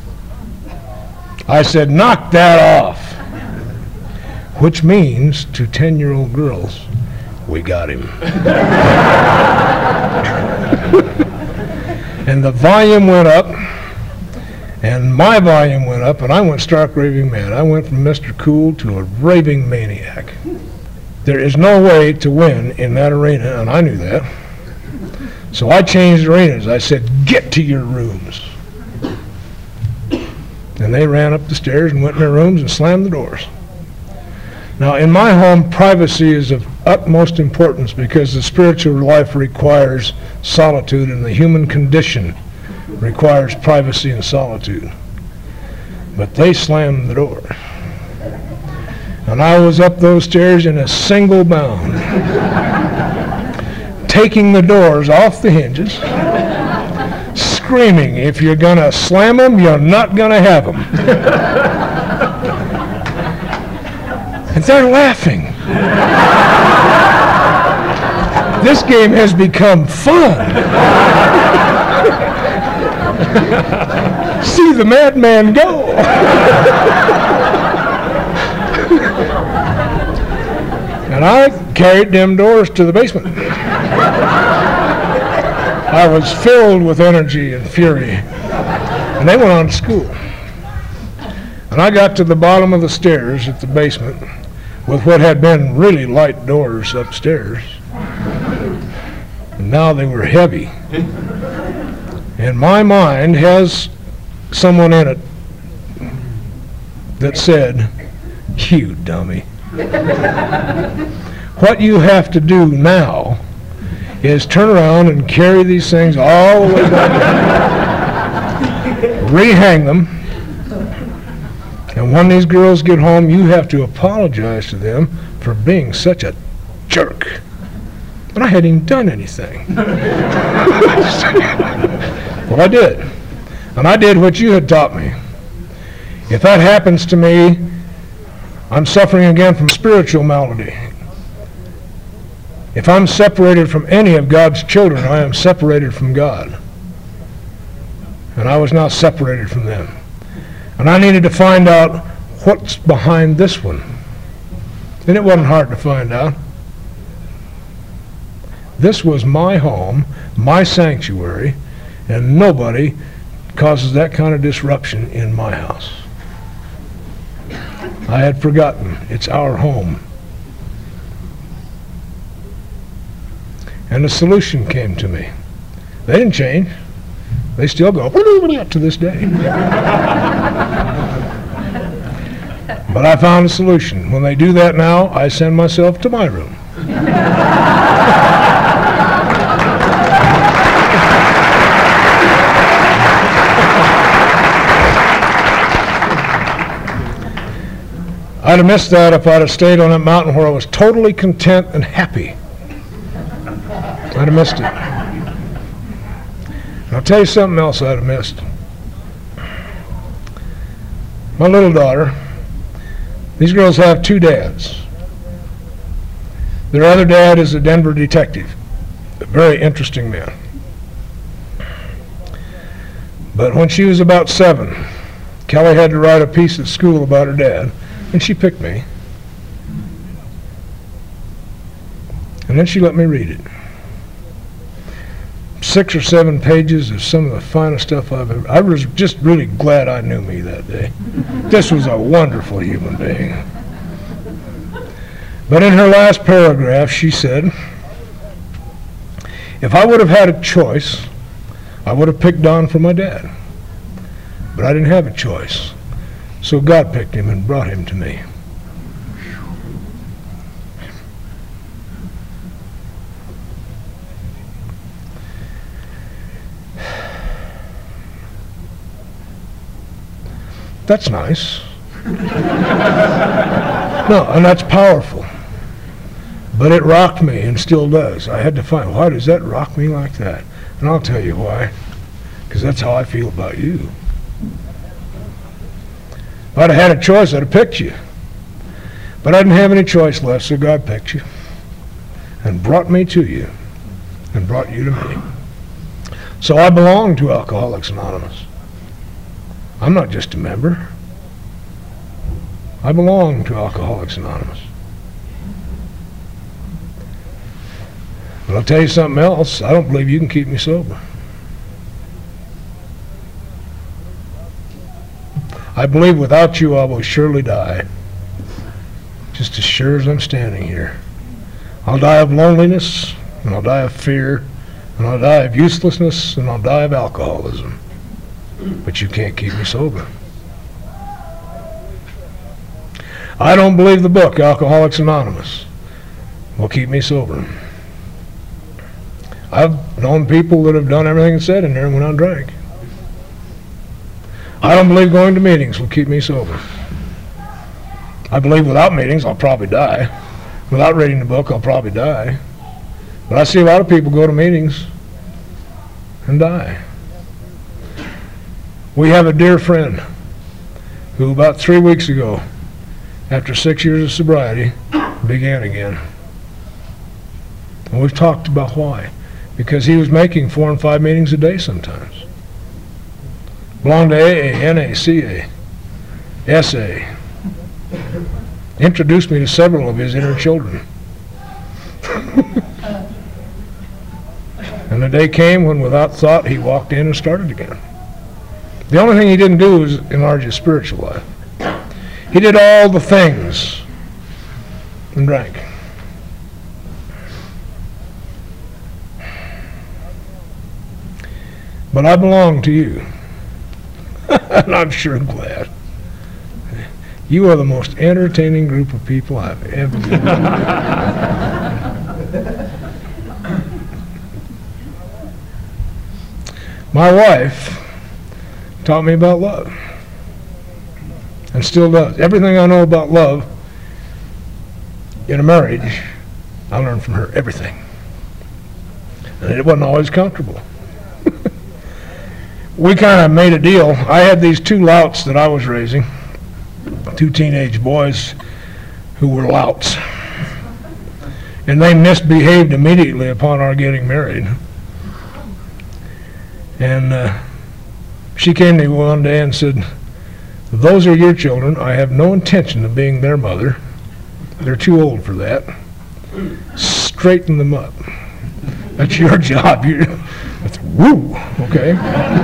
I said, knock that off. Which means to ten-year-old girls, we got him. And the volume went up, and my volume went up, and I went stark raving mad. I went from Mister Cool to a raving maniac. There is no way to win in that arena, and I knew that. So I changed arenas. I said, get to your rooms. And they ran up the stairs and went in their rooms and slammed the doors. Now, in my home, privacy is of utmost importance because the spiritual life requires solitude and the human condition requires privacy and solitude. But they slammed the door. And I was up those stairs in a single bound, taking the doors off the hinges, screaming, if you're going to slam them, you're not going to have them. And they're laughing. This game has become fun. See the madman go. And I carried them doors to the basement. I was filled with energy and fury. And they went on to school. And I got to the bottom of the stairs at the basement with what had been really light doors upstairs. And now they were heavy. And my mind has someone in it that said, you dummy. What you have to do now is turn around and carry these things all the way down, rehang them, and when these girls get home, you have to apologize to them for being such a jerk. And I hadn't even done anything. Well, I did. And I did what you had taught me. If that happens to me, I'm suffering again from spiritual malady. If I'm separated from any of God's children, I am separated from God. And I was not separated from them. And I needed to find out what's behind this one. And it wasn't hard to find out. This was my home, my sanctuary, and nobody causes that kind of disruption in my house. I had forgotten it's our home. And the solution came to me. They didn't change. They still go to this day. But I found a solution. When they do that now, I send myself to my room. I'd have missed that if I'd have stayed on that mountain where I was totally content and happy. I'd have missed it. And I'll tell you something else I'd have missed. My little daughter, these girls have two dads. Their other dad is a Denver detective, a very interesting man. But when she was about seven, Kelly had to write a piece at school about her dad, and she picked me. And then she let me read it. Six or seven pages of some of the finest stuff I've ever... I was just really glad I knew me that day. This was a wonderful human being. But in her last paragraph, she said, if I would have had a choice, I would have picked Don for my dad. But I didn't have a choice. So God picked him and brought him to me. That's nice. No, and that's powerful. But it rocked me and still does. I had to find, why does that rock me like that? And I'll tell you why. Because that's how I feel about you. If I'd have had a choice, I'd have picked you. But I didn't have any choice left, so God picked you and brought me to you and brought you to me. So I belong to Alcoholics Anonymous. I'm not just a member. I belong to Alcoholics Anonymous. But I'll tell you something else. I don't believe you can keep me sober. I believe without you I will surely die. Just as sure as I'm standing here. I'll die of loneliness, and I'll die of fear, and I'll die of uselessness, and I'll die of alcoholism. But you can't keep me sober. I don't believe the book, Alcoholics Anonymous, will keep me sober. I've known people that have done everything it said in there and went out and drank. I don't believe going to meetings will keep me sober. I believe without meetings I'll probably die. Without reading the book I'll probably die. But I see a lot of people go to meetings and die. We have a dear friend who about three weeks ago, after six years of sobriety, began again. And we've talked about why. Because he was making four and five meetings a day sometimes. Belonged to A A, N A, C A, S A. Introduced me to several of his inner children. And the day came when without thought he walked in and started again. The only thing he didn't do was enlarge his spiritual life. He did all the things and drank. But I belong to you. And I'm sure glad. You are the most entertaining group of people I've ever met. My wife taught me about love. And still does. Everything I know about love in a marriage, I learned from her. Everything. And it wasn't always comfortable. we kind of made a deal. I had these two louts that I was raising, two teenage boys who were louts. And they misbehaved immediately upon our getting married. And uh, she came to me one day and said, "Those are your children. I have no intention of being their mother. They're too old for that. Straighten them up. That's your job." You're, that's, woo, okay.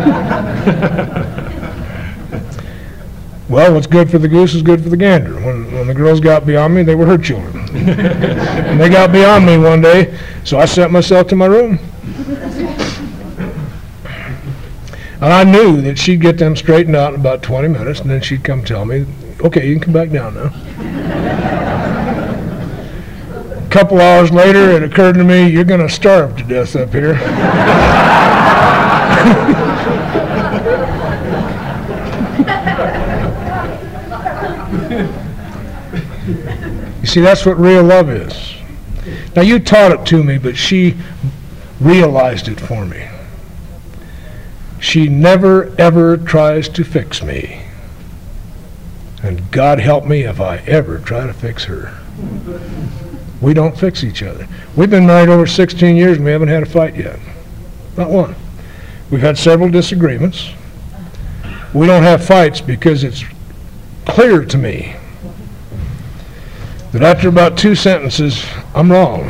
Well, what's good for the goose is good for the gander. When, when the girls got beyond me, they were her children. And they got beyond me one day, so I sent myself to my room. And I knew that she'd get them straightened out in about twenty minutes, and then she'd come tell me, "Okay, you can come back down now." A couple hours later, it occurred to me, "You're going to starve to death up here." You see, that's what real love is. Now, you taught it to me, but she realized it for me. She never, ever tries to fix me. And God help me if I ever try to fix her. We don't fix each other. We've been married over sixteen years and we haven't had a fight yet. Not one. We've had several disagreements. We don't have fights because it's clear to me that after about two sentences, I'm wrong.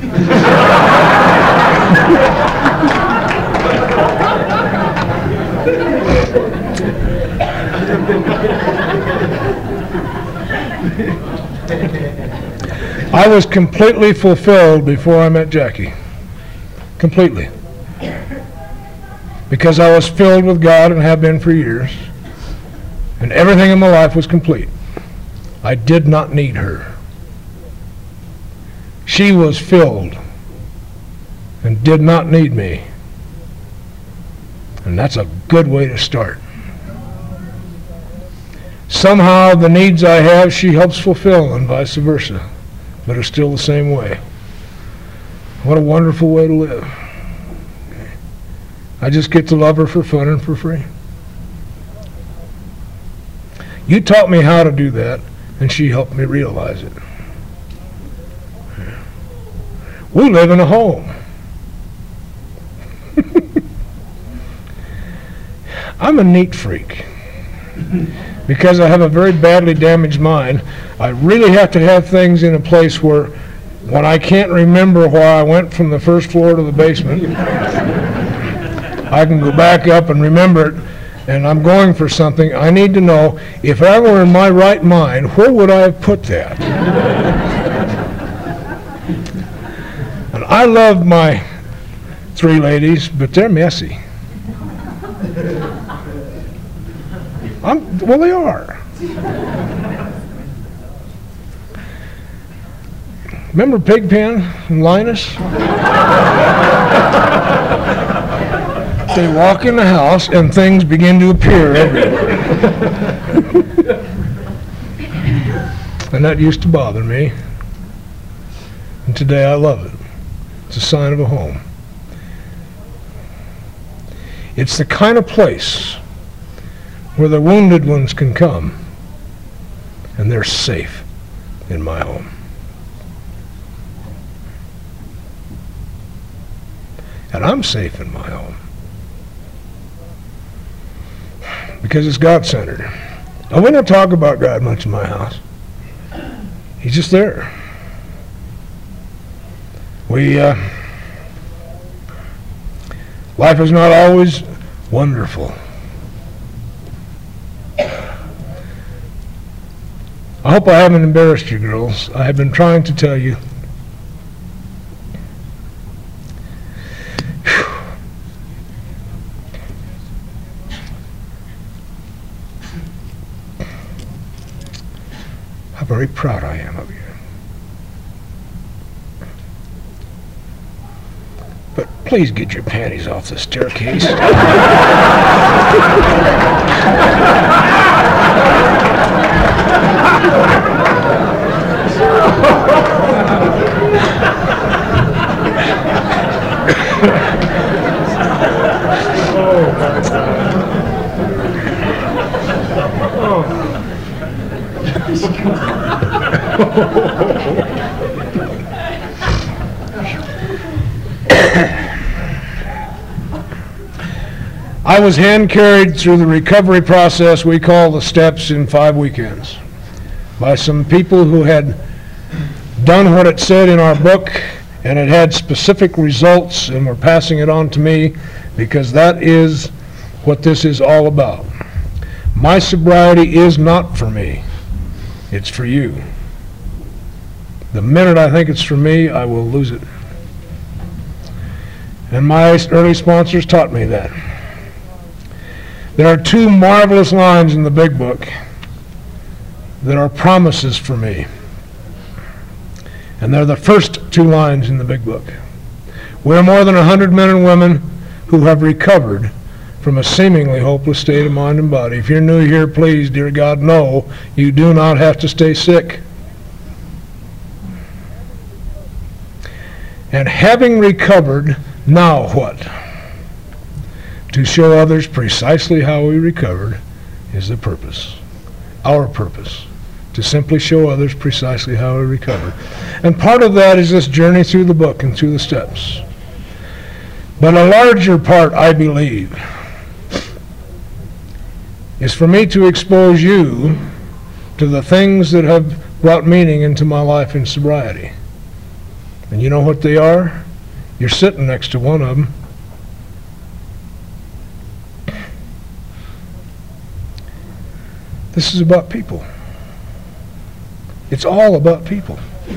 I was completely fulfilled before I met Jackie. Completely. Because I was filled with God and have been for years. And everything in my life was complete. I did not need her. She was filled and did not need me. And that's a good way to start. Somehow the needs I have, she helps fulfill, and vice versa. But it's still the same way. What a wonderful way to live. Okay. I just get to love her for fun and for free. You taught me how to do that, and she helped me realize it. We live in a home. I'm a neat freak. Because I have a very badly damaged mind, I really have to have things in a place where when I can't remember why I went from the first floor to the basement, I can go back up and remember it, and I'm going for something. I need to know, if I were in my right mind, where would I have put that? And I love my three ladies, but they're messy. I'm, well, they are. Remember Pigpen and Linus? They walk in the house and things begin to appear everywhere. And that used to bother me. And today I love it. It's a sign of a home. It's the kind of place where the wounded ones can come, and they're safe in my home. And I'm safe in my home because it's God-centered. Now, we don't talk about God much in my house. He's just there. We, uh, life is not always wonderful. I hope I haven't embarrassed you, girls. I have been trying to tell you. How very proud I am of you. But please get your panties off the staircase. Oh, my God. I was hand-carried through the recovery process we call the steps in five weekends by some people who had done what it said in our book, and it had specific results, and were passing it on to me because that is what this is all about. My sobriety is not for me. It's for you. The minute I think it's for me, I will lose it. And my early sponsors taught me that. There are two marvelous lines in the big book that are promises for me. And they're the first two lines in the big book. We're more than a hundred men and women who have recovered from a seemingly hopeless state of mind and body. If you're new here, please, dear God, know you do not have to stay sick. And having recovered, now what? To show others precisely how we recovered is the purpose, our purpose, to simply show others precisely how we recovered. And part of that is this journey through the book and through the steps. But a larger part, I believe, is for me to expose you to the things that have brought meaning into my life in sobriety. And you know what they are? You're sitting next to one of them. This is about people. It's all about people.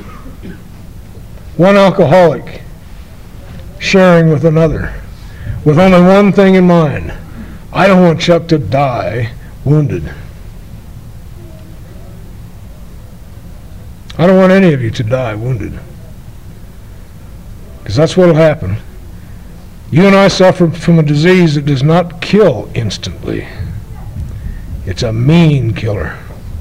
One alcoholic sharing with another with only one thing in mind. I don't want Chuck to die wounded. I don't want any of you to die wounded. Because that's what will happen. You and I suffer from a disease that does not kill instantly. It's a mean killer.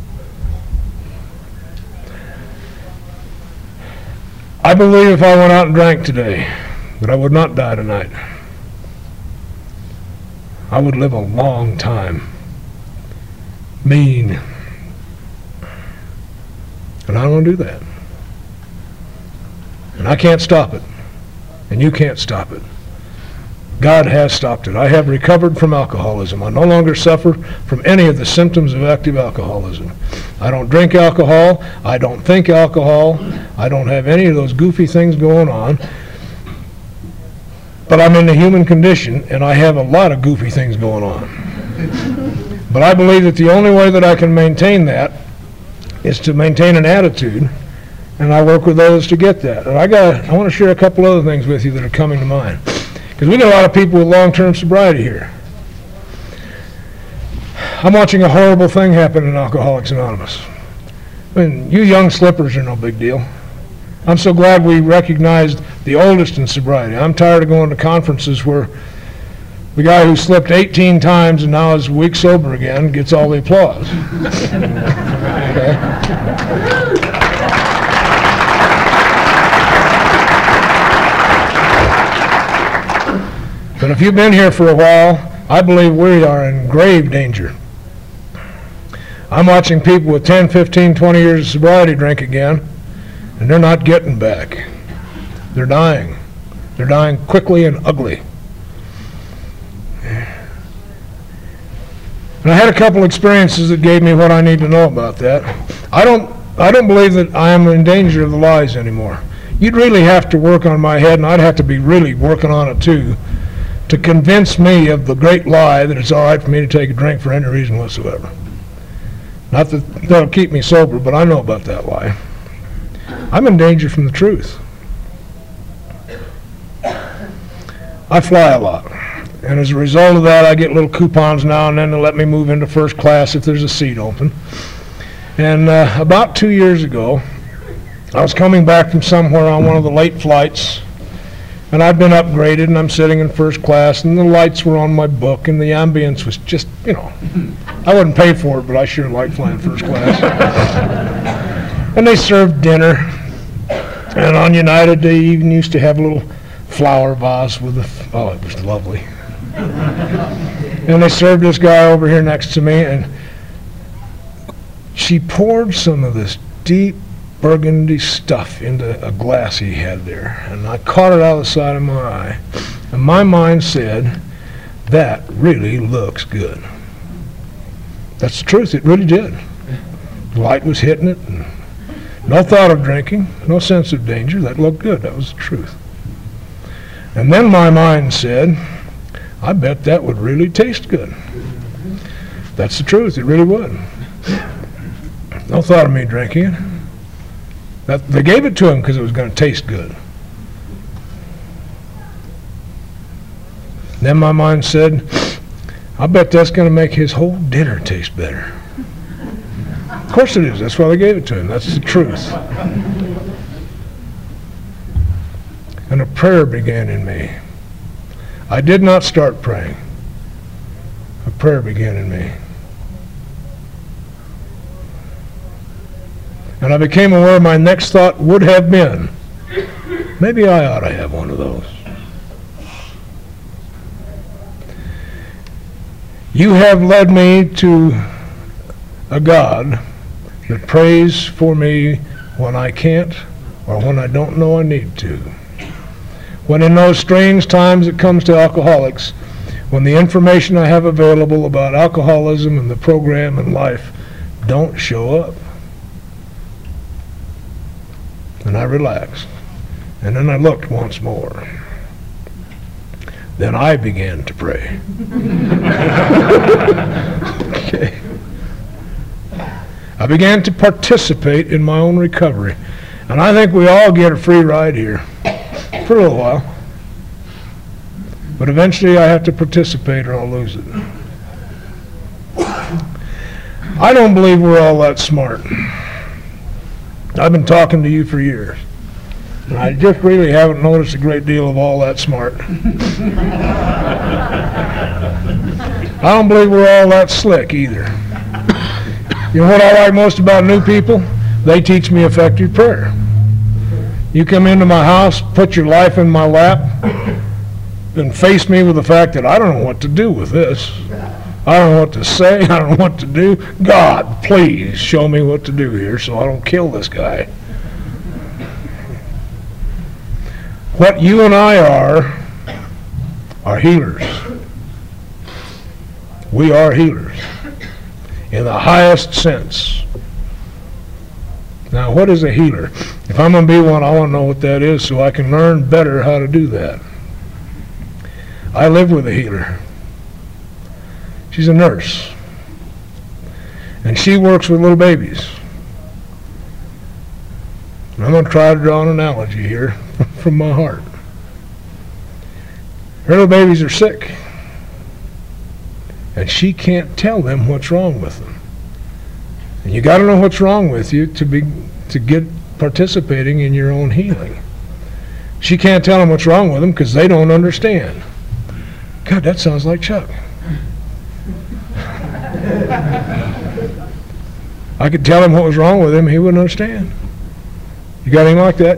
I believe if I went out and drank today, that I would not die tonight. I would live a long time. Mean. And I don't want to do that. And I can't stop it. And you can't stop it. God has stopped it. I have recovered from alcoholism. I no longer suffer from any of the symptoms of active alcoholism. I don't drink alcohol. I don't think alcohol. I don't have any of those goofy things going on. But I'm in the human condition, and I have a lot of goofy things going on. But I believe that the only way that I can maintain that is to maintain an attitude, and I work with others to get that. And I got, I want to share a couple other things with you that are coming to mind. Because we got a lot of people with long-term sobriety here. I'm watching a horrible thing happen in Alcoholics Anonymous. I mean, you young slippers are no big deal. I'm so glad we recognized the oldest in sobriety. I'm tired of going to conferences where the guy who slipped eighteen times and now is weak sober again gets all the applause. Okay? But if you've been here for a while, I believe we are in grave danger. I'm watching people with ten, fifteen, twenty years of sobriety drink again, and they're not getting back. They're dying. They're dying quickly and ugly. And I had a couple experiences that gave me what I need to know about that. I don't, I don't believe that I am in danger of the lies anymore. You'd really have to work on my head, and I'd have to be really working on it too, to convince me of the great lie that it's all right for me to take a drink for any reason whatsoever. Not that that'll keep me sober, but I know about that lie. I'm in danger from the truth. I fly a lot, and as a result of that, I get little coupons now and then to let me move into first class if there's a seat open. And uh, about two years ago, I was coming back from somewhere on one of the late flights, and I'd been upgraded, and I'm sitting in first class, and the lights were on my book, and the ambience was just, you know, I wouldn't pay for it, but I sure liked flying first class. And they served dinner, and on United they even used to have a little flower vase with a, oh, it was lovely. And they served this guy over here next to me, and she poured some of this deep burgundy stuff into a glass he had there, and I caught it out of the side of my eye, and my mind said, that really looks good. That's the truth, it really did. The light was hitting it, and no thought of drinking, no sense of danger. That looked good, that was the truth. And then my mind said, I bet that would really taste good. That's the truth, it really would. No thought of me drinking it. That, they gave it to him because it was going to taste good. Then my mind said, I bet that's going to make his whole dinner taste better. Of course it is, that's why they gave it to him, that's the truth. And a prayer began in me. I did not start praying. A prayer began in me. And I became aware my next thought would have been, maybe I ought to have one of those. You have led me to a God that prays for me when I can't or when I don't know I need to. When in those strange times it comes to alcoholics, when the information I have available about alcoholism and the program and life don't show up. And I relaxed. And then I looked once more. Then I began to pray. Okay. I began to participate in my own recovery. And I think we all get a free ride here for a little while. But eventually I have to participate or I'll lose it. I don't believe we're all that smart. I've been talking to you for years, and I just really haven't noticed a great deal of all that smart. I don't believe we're all that slick either. You know what I like most about new people? They teach me effective prayer. You come into my house, put your life in my lap, and face me with the fact that I don't know what to do with this. I don't know what to say. I don't know what to do. God, please show me what to do here so I don't kill this guy. What you and I are, are healers. We are healers in the highest sense. Now, what is a healer? If I'm going to be one, I want to know what that is so I can learn better how to do that. I live with a healer. She's a nurse, and she works with little babies. And I'm going to try to draw an analogy here from my heart. Her little babies are sick, and she can't tell them what's wrong with them. And you got to know what's wrong with you to be to get participating in your own healing. She can't tell them what's wrong with them because they don't understand. God, that sounds like Chuck. I could tell him what was wrong with him, he wouldn't understand. You got anything like that?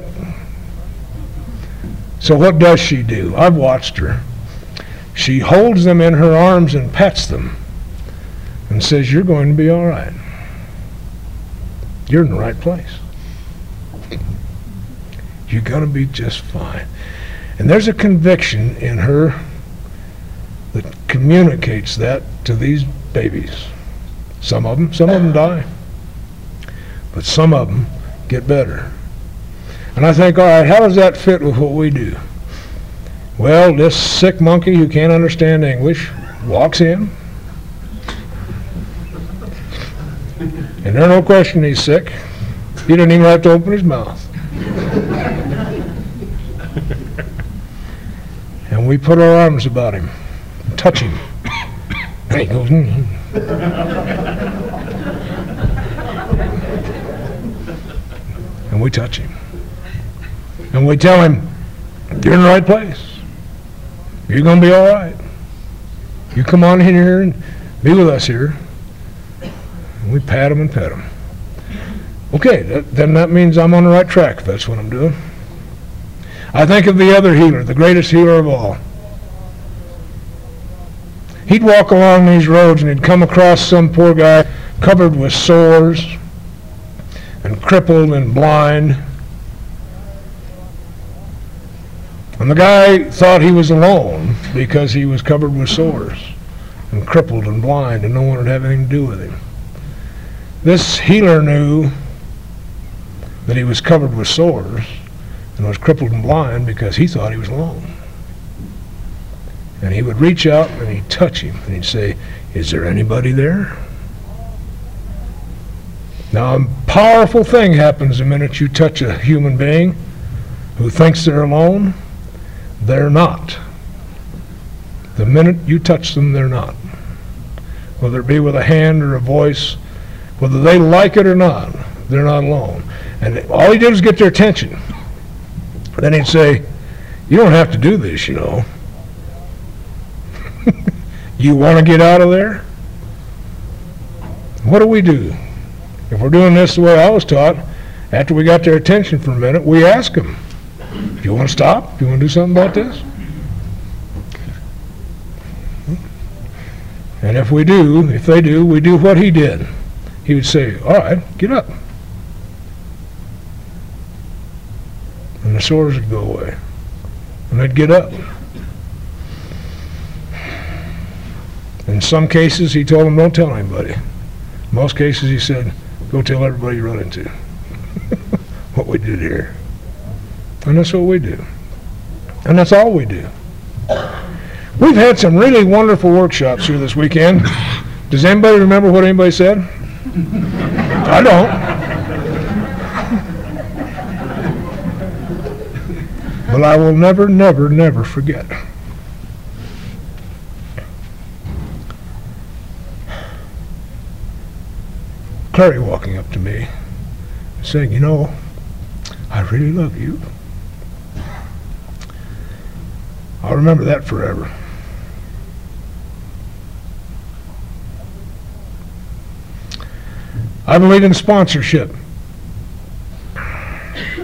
So what does she do? I've watched her. She holds them in her arms and pets them and says, you're going to be all right. You're in the right place. You're going to be just fine. And there's a conviction in her that communicates that to these babies. Some of them, some of them die, but some of them get better. And I think, all right, how does that fit with what we do? Well, this sick monkey who can't understand English walks in, and there's no question he's sick. He didn't even have to open his mouth. And we put our arms about him, and touch him. And he goes, mm-hmm. And we touch him. And we tell him, you're in the right place. You're going to be all right. You come on in here and be with us here. And we pat him and pet him. Okay, that, then that means I'm on the right track if that's what I'm doing. I think of the other healer, the greatest healer of all. He'd walk along these roads and he'd come across some poor guy covered with sores and crippled and blind. And the guy thought he was alone because he was covered with sores and crippled and blind, and no one would have anything to do with him. This healer knew that he was covered with sores and was crippled and blind because he thought he was alone. And he would reach out and he'd touch him and he'd say, "Is there anybody there?" Now, a powerful thing happens the minute you touch a human being who thinks they're alone. They're not. The minute you touch them, they're not. Whether it be with a hand or a voice, whether they like it or not, they're not alone. And all he did was get their attention. Then he'd say, "You don't have to do this, you know. You want to get out of there?" What do we do? If we're doing this the way I was taught, after we got their attention for a minute, we ask them, "Do you want to stop? Do you want to do something about this?" And if we do, if they do, we do what he did. He would say, "All right, get up." And the sores would go away. And they'd get up. In some cases, he told them, "Don't tell anybody." In most cases, he said, "Go tell everybody you run into." What we did here. And that's what we do. And that's all we do. We've had some really wonderful workshops here this weekend. Does anybody remember what anybody said? I don't. But I will never, never, never forget. Clary walking up to me and saying, "You know, I really love you." I'll remember that forever. I believe in sponsorship. I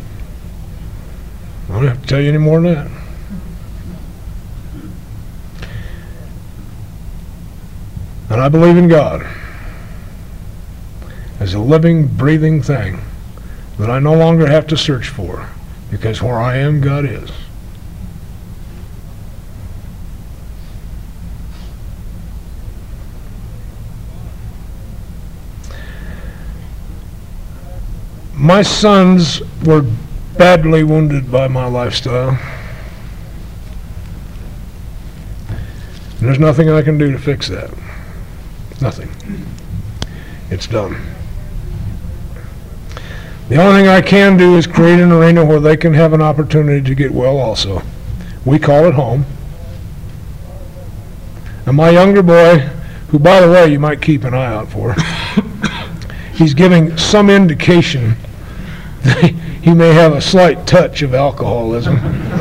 don't have to tell you any more than that. And I believe in God as a living, breathing thing that I no longer have to search for, because where I am, God is. My sons were badly wounded by my lifestyle. And there's nothing I can do to fix that. Nothing. It's done. The only thing I can do is create an arena where they can have an opportunity to get well also. We call it home. And my younger boy, who, by the way, you might keep an eye out for, he's giving some indication that he may have a slight touch of alcoholism.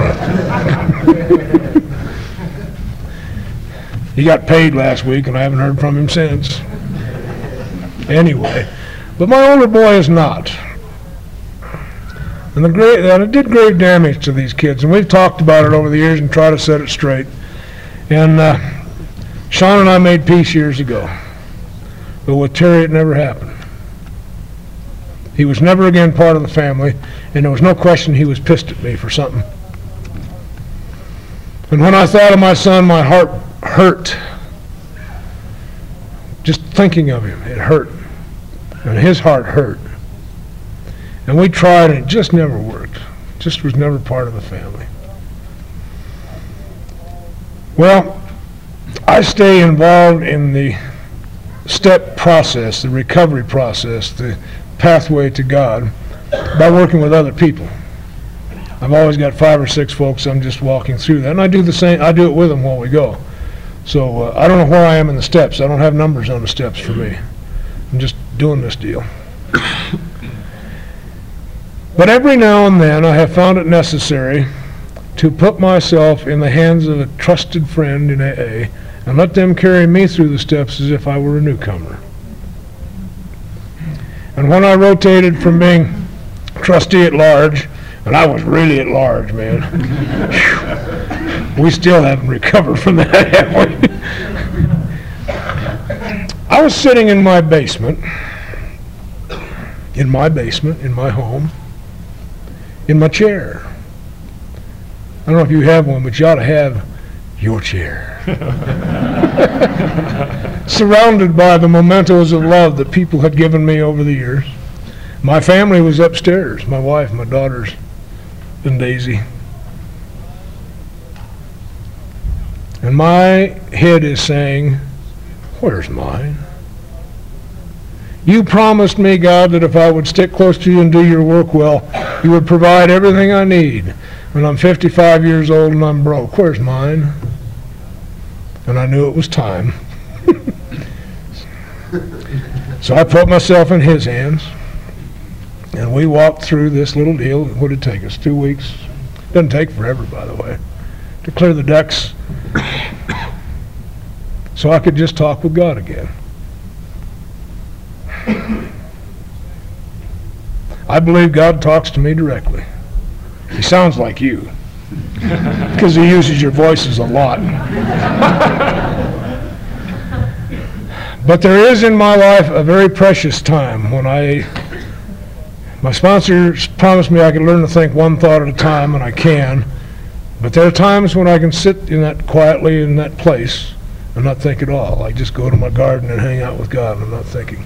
He got paid last week, and I haven't heard from him since. Anyway, but my older boy is not. And, the great, and it did great damage to these kids, and we've talked about it over the years and tried to set it straight. And uh, Sean and I made peace years ago. But with Terry, it never happened. He was never again part of the family, and there was no question he was pissed at me for something. And when I thought of my son, my heart hurt. Just thinking of him, it hurt. And his heart hurt. And we tried, and it just never worked. Just was never part of the family. Well, I stay involved in the step process, the recovery process, the pathway to God, by working with other people. I've always got five or six folks I'm just walking through that, and I do the same. I do it with them while we go. So uh, I don't know where I am in the steps. I don't have numbers on the steps for me. I'm just doing this deal. But every now and then I have found it necessary to put myself in the hands of a trusted friend in A A and let them carry me through the steps as if I were a newcomer. And when I rotated from being trustee at large, and I was really at large, man. We still haven't recovered from that, have we? I was sitting in my basement, in my basement, in my home, in my chair. I don't know if you have one, but you ought to have your chair. Surrounded by the mementos of love that people had given me over the years. My family was upstairs, my wife, my daughters, and Daisy. And my head is saying, where's mine? You promised me, God, that if I would stick close to you and do your work well, you would provide everything I need. And I'm fifty-five years old and I'm broke. Where's mine? And I knew it was time. So I put myself in his hands, and we walked through this little deal. What did it take us? Two weeks? Doesn't take forever, by the way, to clear the decks so I could just talk with God again. I believe God talks to me directly. He sounds like you, because he uses your voices a lot. But there is in my life a very precious time when I, my sponsors promised me I could learn to think one thought at a time, and I can. But there are times when I can sit in that quietly in that place and not think at all. I just go to my garden and hang out with God, and I'm not thinking.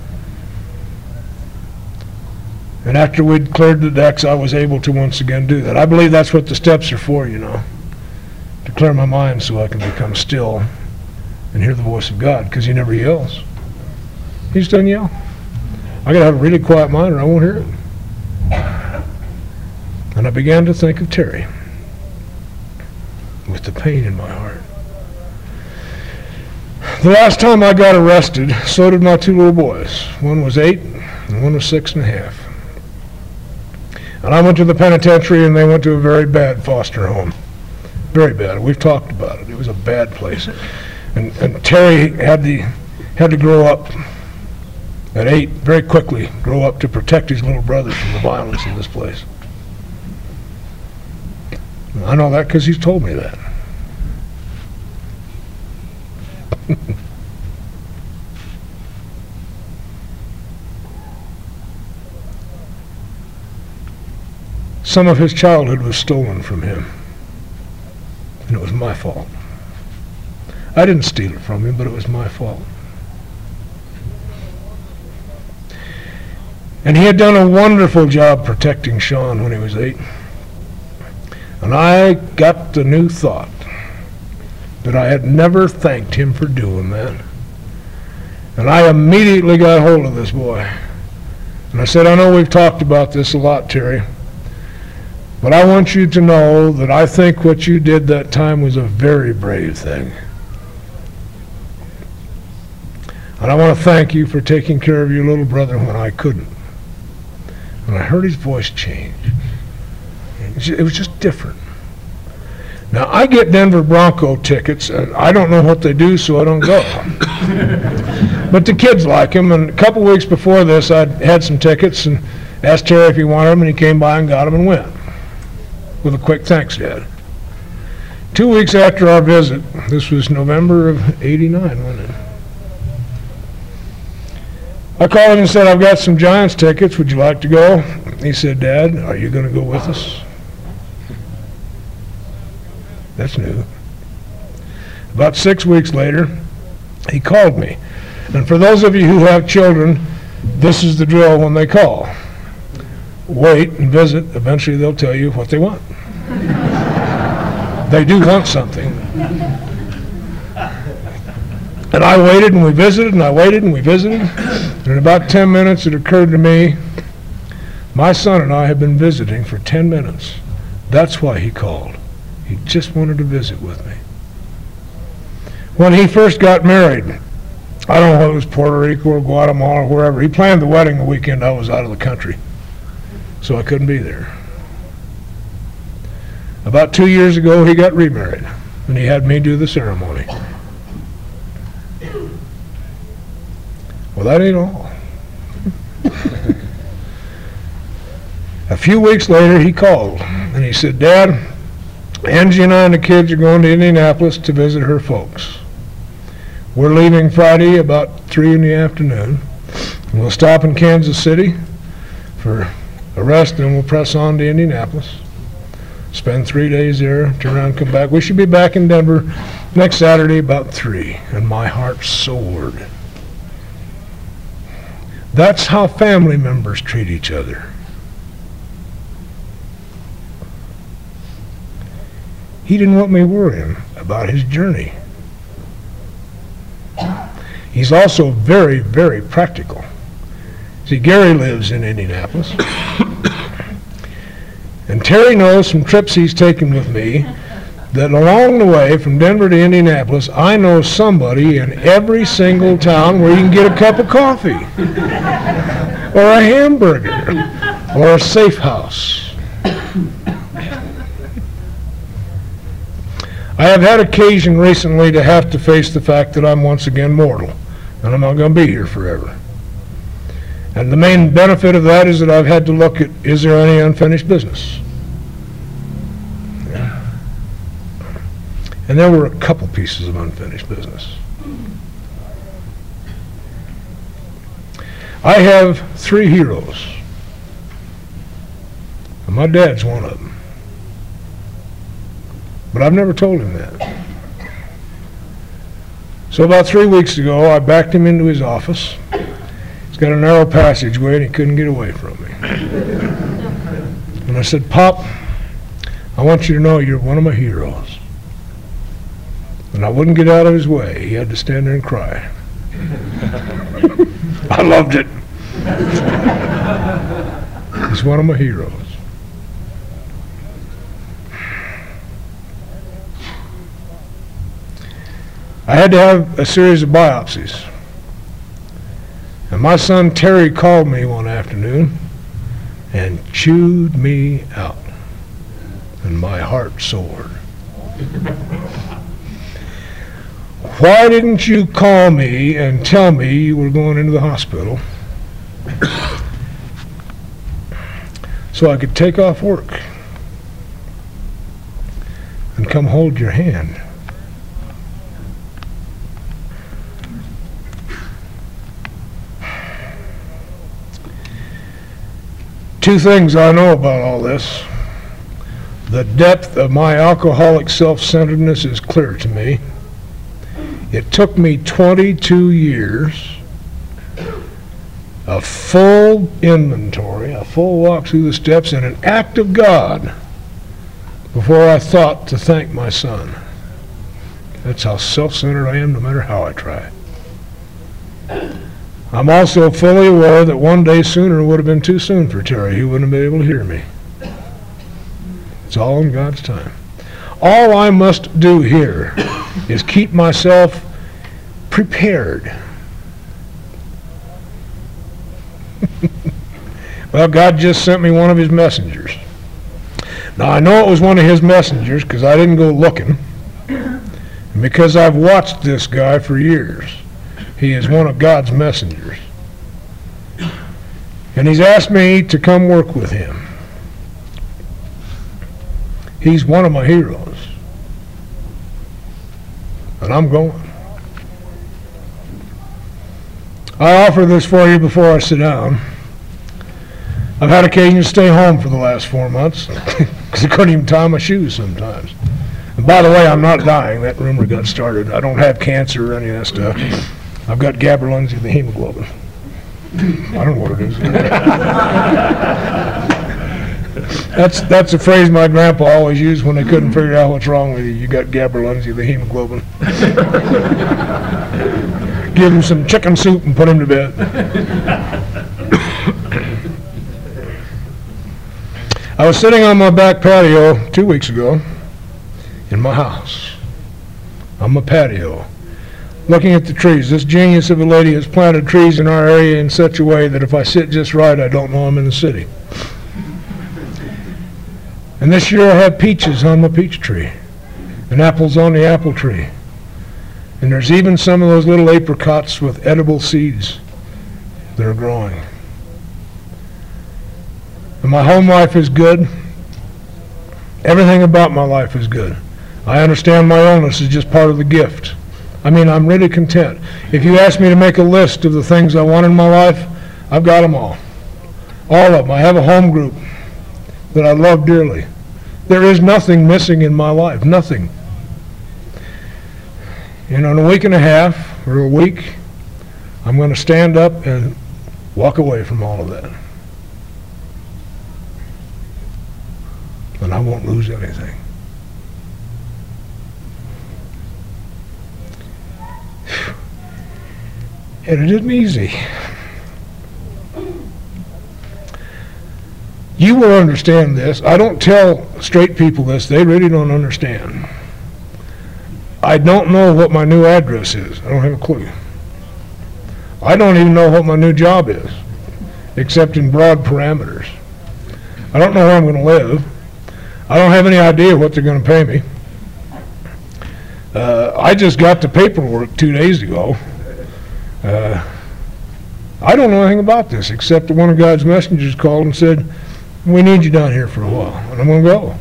And after we'd cleared the decks, I was able to once again do that. I believe that's what the steps are for, you know, to clear my mind so I can become still and hear the voice of God, because he never yells. He just doesn't yell. I gotta have a really quiet mind or I won't hear it. And I began to think of Terry with the pain in my heart. The last time I got arrested, so did my two little boys. One was eight and one was six and a half. And I went to the penitentiary, and they went to a very bad foster home. Very bad. We've talked about it. It was a bad place. And, and Terry had, the, had to grow up at eight, very quickly, grow up to protect his little brothers from the violence in this place. And I know that because he's told me that. Some of his childhood was stolen from him, and it was my fault. I didn't steal it from him, but it was my fault. And he had done a wonderful job protecting Sean when he was eight. And I got the new thought that I had never thanked him for doing that. And I immediately got hold of this boy. And I said, I know we've talked about this a lot, Terry, but I want you to know that I think what you did that time was a very brave thing. And I want to thank you for taking care of your little brother when I couldn't. And I heard his voice change. It was just different. Now, I get Denver Bronco tickets, and I don't know what they do, so I don't go. But the kids like him, and a couple weeks before this, I had some tickets and asked Terry if he wanted them, and he came by and got them and went with a quick thanks, Dad. Two weeks after our visit, this was November of eighty-nine, wasn't it? I called him and said, I've got some Giants tickets. Would you like to go? He said, Dad, are you going to go with us? That's new. About six weeks later, he called me. And for those of you who have children, this is the drill when they call. Wait and visit. Eventually they'll tell you what they want. They do want something. And I waited and we visited and I waited and we visited. And in about ten minutes it occurred to me, my son and I have been visiting for ten minutes. That's why he called. He just wanted to visit with me. When he first got married, I don't know whether it was Puerto Rico or Guatemala or wherever, he planned the wedding the weekend I was out of the country, so I couldn't be there. About two years ago, he got remarried, and he had me do the ceremony. Well, that ain't all. A few weeks later, he called, and he said, Dad, Angie and I and the kids are going to Indianapolis to visit her folks. We're leaving Friday about three in the afternoon. We'll stop in Kansas City for a rest, and we'll press on to Indianapolis. Spend three days there, turn around, come back. We should be back in Denver next Saturday about three, and my heart soared. That's how family members treat each other. He didn't want me worrying about his journey. He's also very, very practical. See, Gary lives in Indianapolis. And Terry knows from trips he's taken with me that along the way from Denver to Indianapolis, I know somebody in every single town where you can get a cup of coffee or a hamburger or a safe house. I have had occasion recently to have to face the fact that I'm once again mortal, and I'm not going to be here forever. And the main benefit of that is that I've had to look at, is there any unfinished business? Yeah. And there were a couple pieces of unfinished business. I have three heroes, and my dad's one of them. But I've never told him that. So about three weeks ago, I backed him into his office. He's got a narrow passageway, and he couldn't get away from me. And I said, "Pop, I want you to know you're one of my heroes." And I wouldn't get out of his way. He had to stand there and cry. I loved it. He's one of my heroes. I had to have a series of biopsies. And my son Terry called me one afternoon and chewed me out. And my heart soared. "Why didn't you call me and tell me you were going into the hospital so I could take off work and come hold your hand?" Two things I know about all this. The depth of my alcoholic self-centeredness is clear to me. It took me twenty-two years, a full inventory, a full walk through the steps, and an act of God before I thought to thank my son. That's how self-centered I am, no matter how I try. I'm also fully aware that one day sooner would have been too soon for Terry. He wouldn't have been able to hear me. It's all in God's time. All I must do here is keep myself prepared. Well, God just sent me one of his messengers. Now, I know it was one of his messengers because I didn't go looking, and because I've watched this guy for years. He is one of God's messengers. And he's asked me to come work with him. He's one of my heroes. And I'm going. I offer this for you before I sit down. I've had occasion to stay home for the last four months because I couldn't even tie my shoes sometimes. And by the way, I'm not dying. That rumor got started. I don't have cancer or any of that stuff. I've got gaberlunzie of the hemoglobin. I don't know what it is. that's that's a phrase my grandpa always used when they couldn't figure out what's wrong with you. You got gaberlunzie of the hemoglobin. Give him some chicken soup and put him to bed. I was sitting on my back patio two weeks ago in my house, on my patio, looking at the trees. This genius of a lady has planted trees in our area in such a way that if I sit just right, I don't know I'm in the city. And this year I have peaches on my peach tree and apples on the apple tree. And there's even some of those little apricots with edible seeds that are growing. And my home life is good. Everything about my life is good. I understand my illness is just part of the gift I mean, I'm really content. If you ask me to make a list of the things I want in my life, I've got them all. All of them. I have a home group that I love dearly. There is nothing missing in my life, nothing. And in a week and a half, or a week, I'm going to stand up and walk away from all of that. And I won't lose anything. And it isn't easy. You will understand this. I don't tell straight people this. They really don't understand. I don't know what my new address is. I don't have a clue. I don't even know what my new job is, except in broad parameters. I don't know where I'm going to live. I don't have any idea what they're going to pay me. Uh, I just got the paperwork two days ago. Uh, I don't know anything about this, except that one of God's messengers called and said, "We need you down here for a while," and I'm going to go.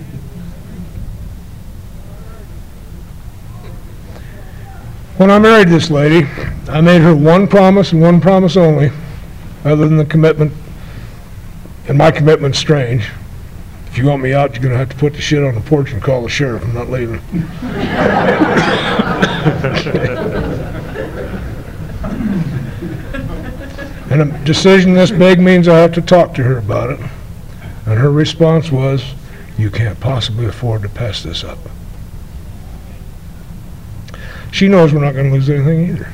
When I married this lady, I made her one promise and one promise only, other than the commitment, and my commitment's strange. If you want me out, you're going to have to put the shit on the porch and call the sheriff. I'm not leaving. And a decision this big means I have to talk to her about it. And her response was, "You can't possibly afford to pass this up." She knows we're not going to lose anything either.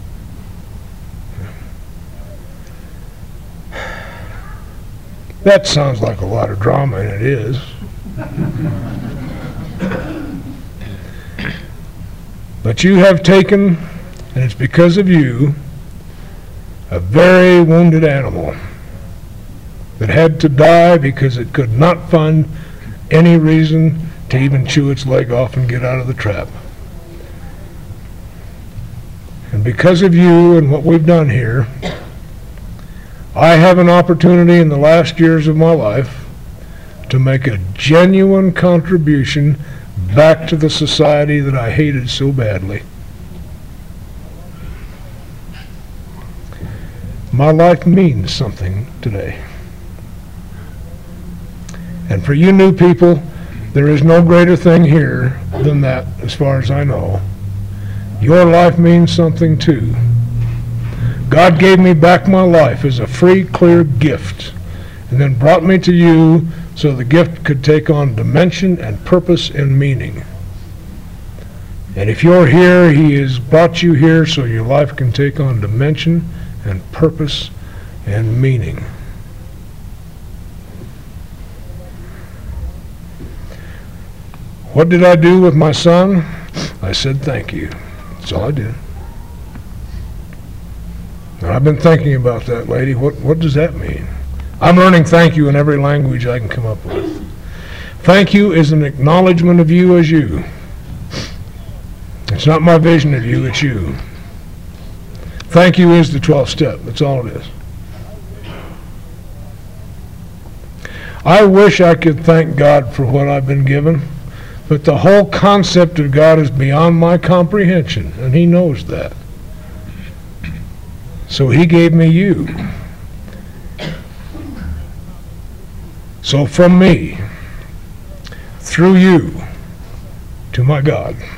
That sounds like a lot of drama, and it is. But you have taken, and it's because of you, a very wounded animal that had to die because it could not find any reason to even chew its leg off and get out of the trap. And because of you and what we've done here, I have an opportunity in the last years of my life to make a genuine contribution back to the society that I hated so badly. My life means something today. And for you new people, there is no greater thing here than that, as far as I know. Your life means something too. God gave me back my life as a free, clear gift, and then brought me to you so the gift could take on dimension and purpose and meaning. And if you're here, He has brought you here so your life can take on dimension and purpose and meaning. What did I do with my son? I said thank you. That's all I did. And I've been thinking about that, lady. What, what does that mean? I'm learning thank you in every language I can come up with. Thank you is an acknowledgement of you as you. It's not my vision of you, it's you. Thank you is the twelfth step. That's all it is. I wish I could thank God for what I've been given, but the whole concept of God is beyond my comprehension, and He knows that. So He gave me you. So from me, through you, to my God.